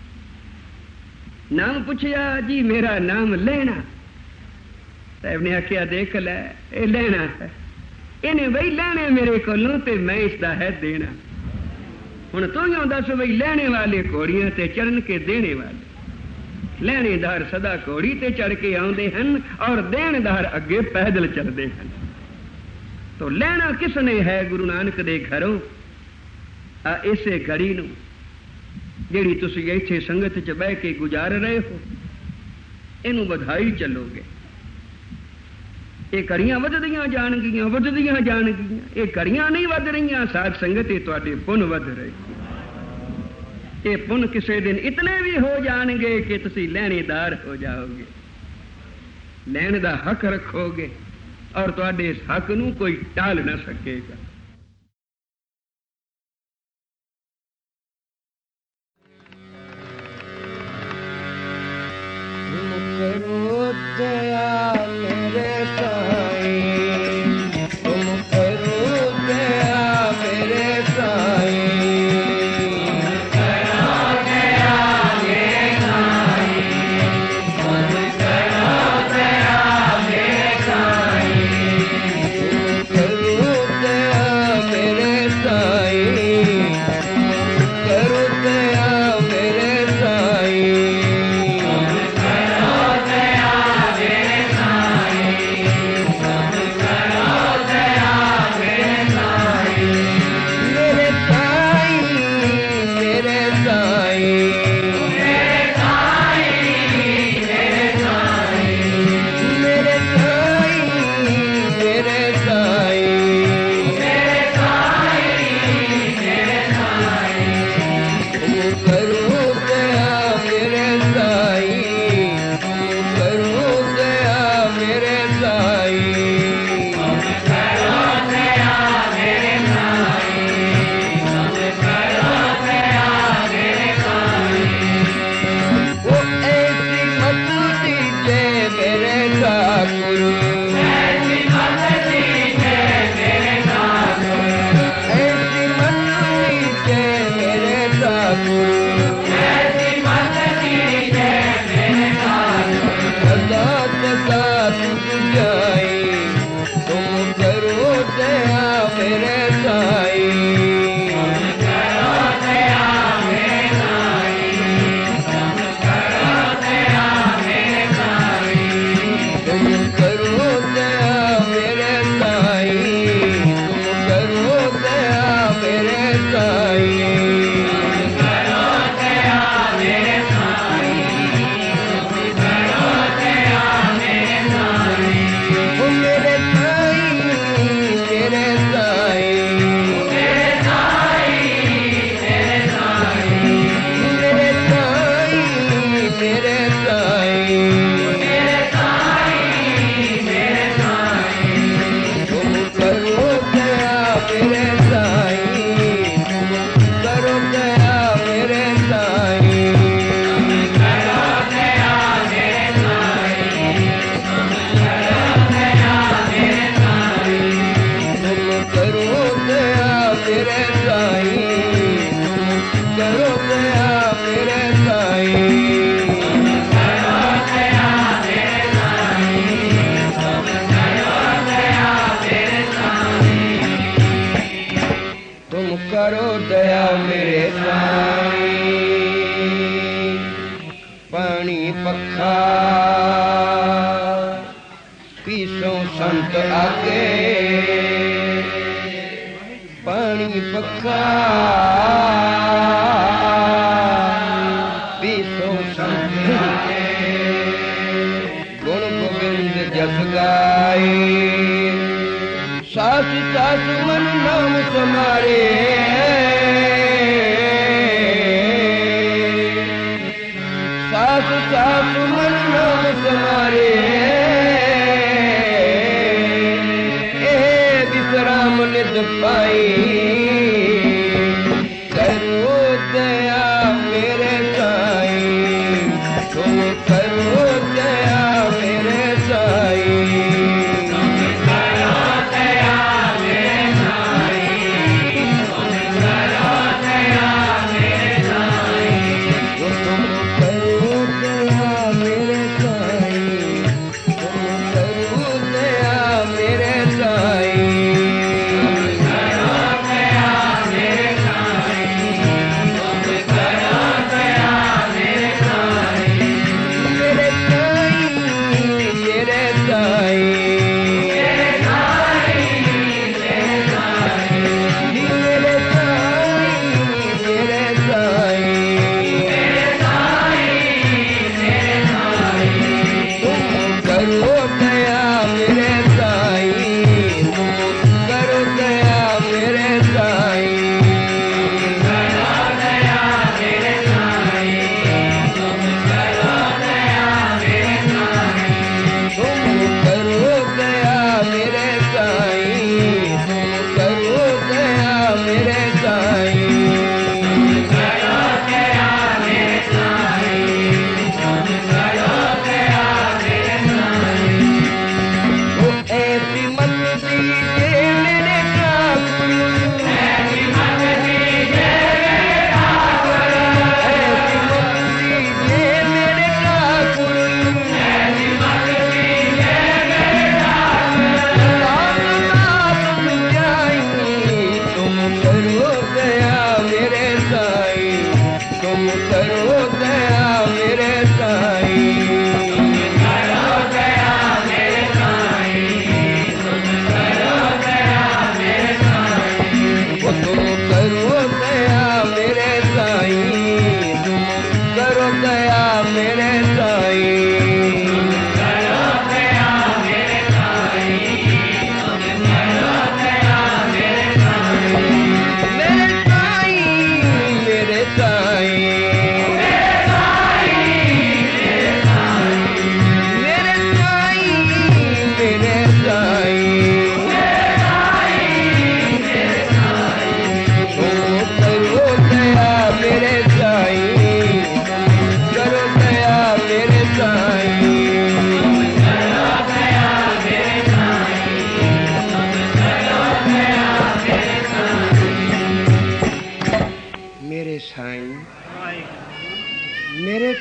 नाम पूछया जी मेरा नाम लेना। साहब ने आख्या देख लै ये लेना है, इन्हें बई लेने मेरे कोलों ते मैं इसदा है देना। हुण तू ही दस बई लेने वाले घोड़ियां ते चढ़न के देने वाले। लेनेदार सदा घोड़ी ते चढ़ के आउंदे हन और देनदार अगे पैदल चलते हैं। तो लेना किसने है गुरु नानक दे घरों? आ इसे घड़ी नूं जिहड़ी तुसीं इत्थे संगत च बह के गुजार रहे हो, इनू बधाई चलोगे। ये घड़ियां वधदियां जाणगियां, वधदियां जाणगियां। ये घड़ियां नहीं वध रही, साध संगत ये तुहाडे पुन वध रहे। ये पुन किसी दिन इतने भी हो जाएंगे कि तुसी लेनेदार हो जाओगे, लैण दा हक रखोगे और तुहाडे इस हक नूं कोई टाल ना सकेगा। करो दया मेरे साईं, तुम करो दया मेरे साईं। संत आगे पानी पक्का पीसो संत गुण गोविंद जस गाए सास सास मन नाम समारे सास सास मन नाम समारे नित पाई करो दया मेरे साईं तुम करो दया मेरे साईं।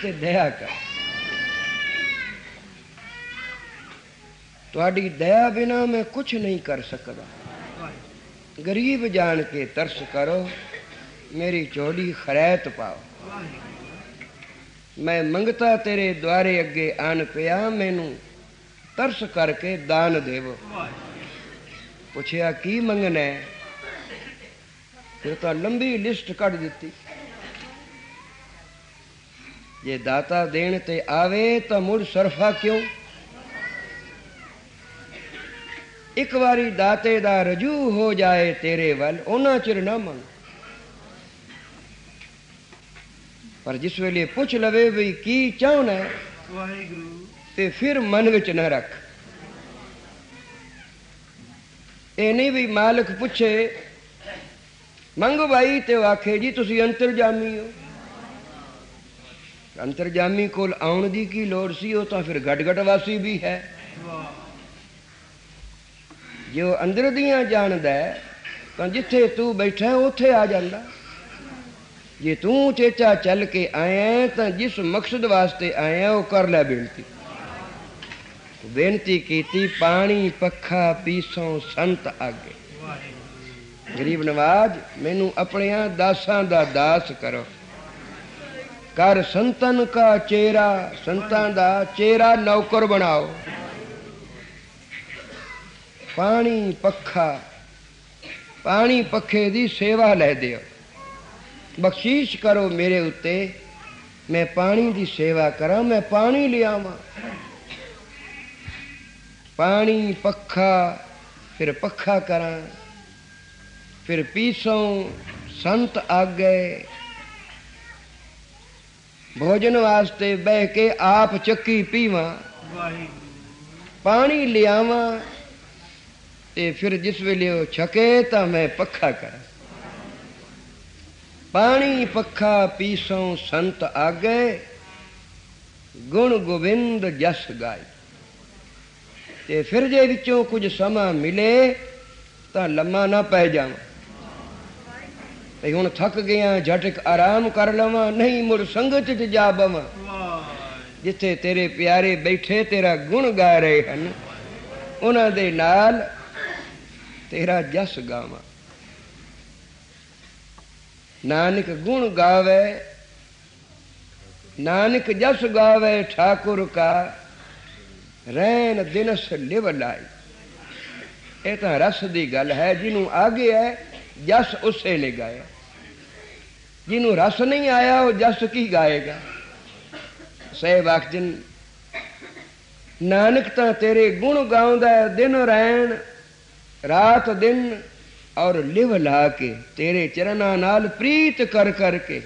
ते दया कर। तुहाडी दया बिना मैं कुछ नहीं कर सकदा। गरीब जान के तरस करो, मेरी झोली खरैत पाओ। मैं मंगता तेरे द्वारे अगे आन पिया, मैनू तरस करके दान देवो। पुछया की मंगना है? फिर तो लंबी लिस्ट कट दी। जे दाता देन ते आवे तो मुड़ सरफा क्यों? एक बारी दाते दा रजू हो जाए तेरे वल, ओना चिर ना मंग। पर जिस वेले पुछ लवे भी की चाहना है, ते फिर मन विच न रख। ए नहीं भी मालिक पुछे मंग भाई ते आखे जी तुसी अंतरजामी हो। अंतरजामी कोल आउण दी की लोड़ सी? वो तो फिर गट वासी भी है। जो अंदर दियां जानदा है तो जिथे तू बैठा उथे आ जांदा। जे तू चेचा चल के आया तो जिस मकसद वास्ते आया वो कर लै बेनती। बेनती कीती पानी पखा पीसों संत आगे। गरीब नवाज मैनू अपने दासां दा दास करो। कर संतन का चेहरा, संतां दा चेहरा नौकर बनाओ। पानी पखा, पानी पखे दी सेवा लै दियो। बख्शीश करो मेरे उत्ते, मैं पानी दी सेवा करा, मैं पानी ले आवां। पानी पखा, फिर पखा करा, फिर पीसों संत आगे। भोजन वास्ते बह के आप चक्की पीवा, पानी लियावा, ते फिर जिस वेले वो छके तो मैं पखा करा। पानी पखा पीसों संत आगे, गुण गोविंद जस गाय। ते फिर जे विचों कुछ समा मिले तो लम्मा ना पै जावा। हुण थक गया झटक आराम कर लवा, नहीं मुड़ संगत च जा बवा। जिथे तेरे प्यारे बैठे तेरा गुण गा रहे हैं, उन्हां दे नाल तेरा जस गावा। नानक गुण गावे, नानक जस गावे ठाकुर का, रैन दिनस लिव लाई। ये तो रस दी गल है। जिन्हों आगे है जस उसे ने गाया, जिन्हों रस नहीं आया वो जस की गाएगा। साहिब आखदन नानक तो तेरे गुण गाउंदा है दिन रैन, रात दिन, और लिव ला के तेरे चरना नाल प्रीत कर करके।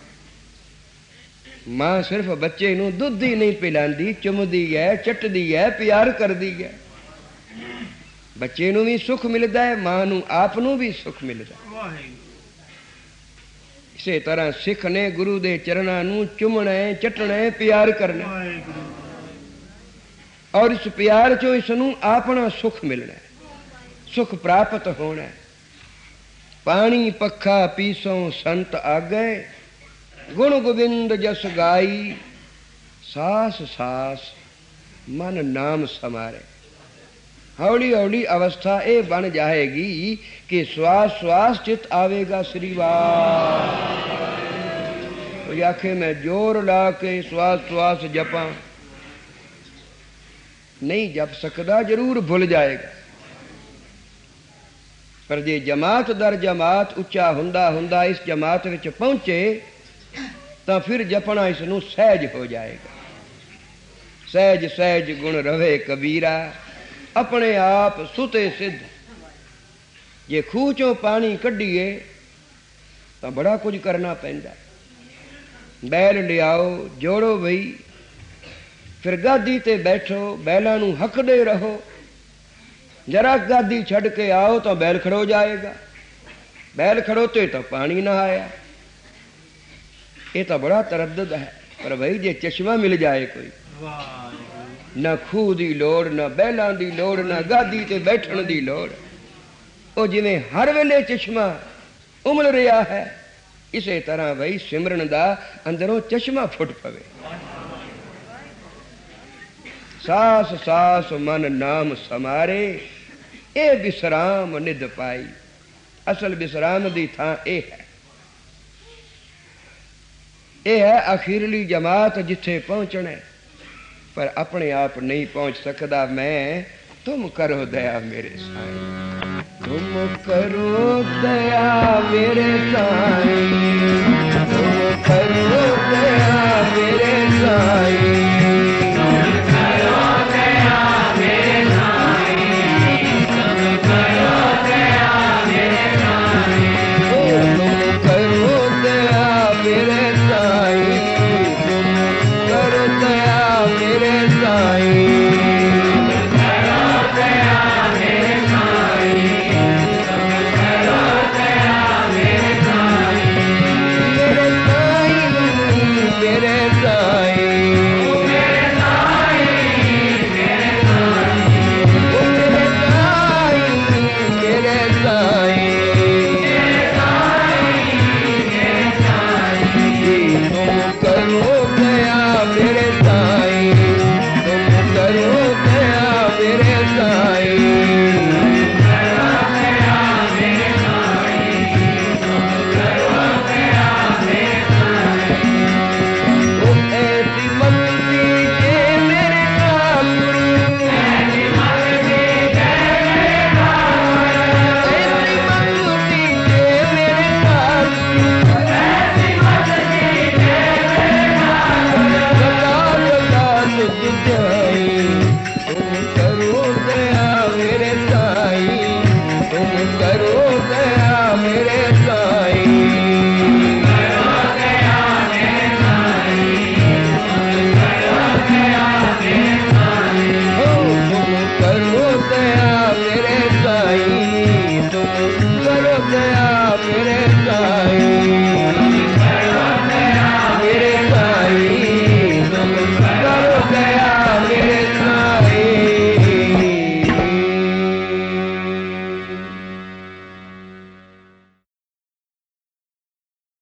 मां सिर्फ बच्चे नूं दुध ही नहीं पिलांदी, चुमदी है, चटदी है, प्यार करदी है। बच्चे नूं भी सुख मिलता है, मां नूं आप नूं भी सुख मिलता है। इसे तरह सिख ने गुरु दे चरना नूं चुमना है, चटना है, प्यार करना, और इस प्यार चो इसनूं अपना सुख मिलना है, सुख प्राप्त होना है। पानी पखा पीसों संत आगे, गुण गोविंद जस गाई। सास सास मन नाम समारे। हौली हौली अवस्था ये बन जाएगी कि श्वास श्वास चित आवेगा श्री वाह। कोई आखे मैं जोर ला के श्वास श्वास जपा, नहीं जप सकता, जरूर भूल जाएगा। पर जे जमात दर जमात उच्चा हुंदा हुंदा इस जमात विच पहुंचे तो फिर जपना इसनूं सहज हो जाएगा। सहज सहज गुण रवे कबीरा, अपने आप सुते सिद्ध। जे खूह चों पानी कढ़ीए तो बड़ा कुछ करना पैंदा। बैल लियाओ, जोड़ो बई, फिर गादी ते बैठो, बैलों नूं हकदे रहो। जरा गादी छड़ के आओ तो बैल खड़ो जाएगा, बैल खड़ोते तो पानी ना आया। ये तो बड़ा तरद्दुद है। पर भाई जे चश्मा मिल जाए कोई, न खूह की लोड़, न बैलों की लोड़, न गादी ते बैठण की लोड़। वो जिवें हर वेले चश्मा उमल रहा है, इसे तरह भाई सिमरन दा अंदरों चश्मा फुट पवे। सास सास मन नाम समारे, ए विश्राम निध पाई। असल विश्राम दी थां ए है, ये है आखिरली जमात जिथे पहुंचना, पर अपने आप नहीं पहुंच सकता मैं। तुम करो दया मेरे साईं, तुम करो दया मेरे साईं, तुम करो दया मेरे साईं, तुम करो दया मेरे साईं, तुम करो दया मेरे साईं, तुम करो दया मेरे साईं, तुम करो दया मेरे साईं। करो दया मेरे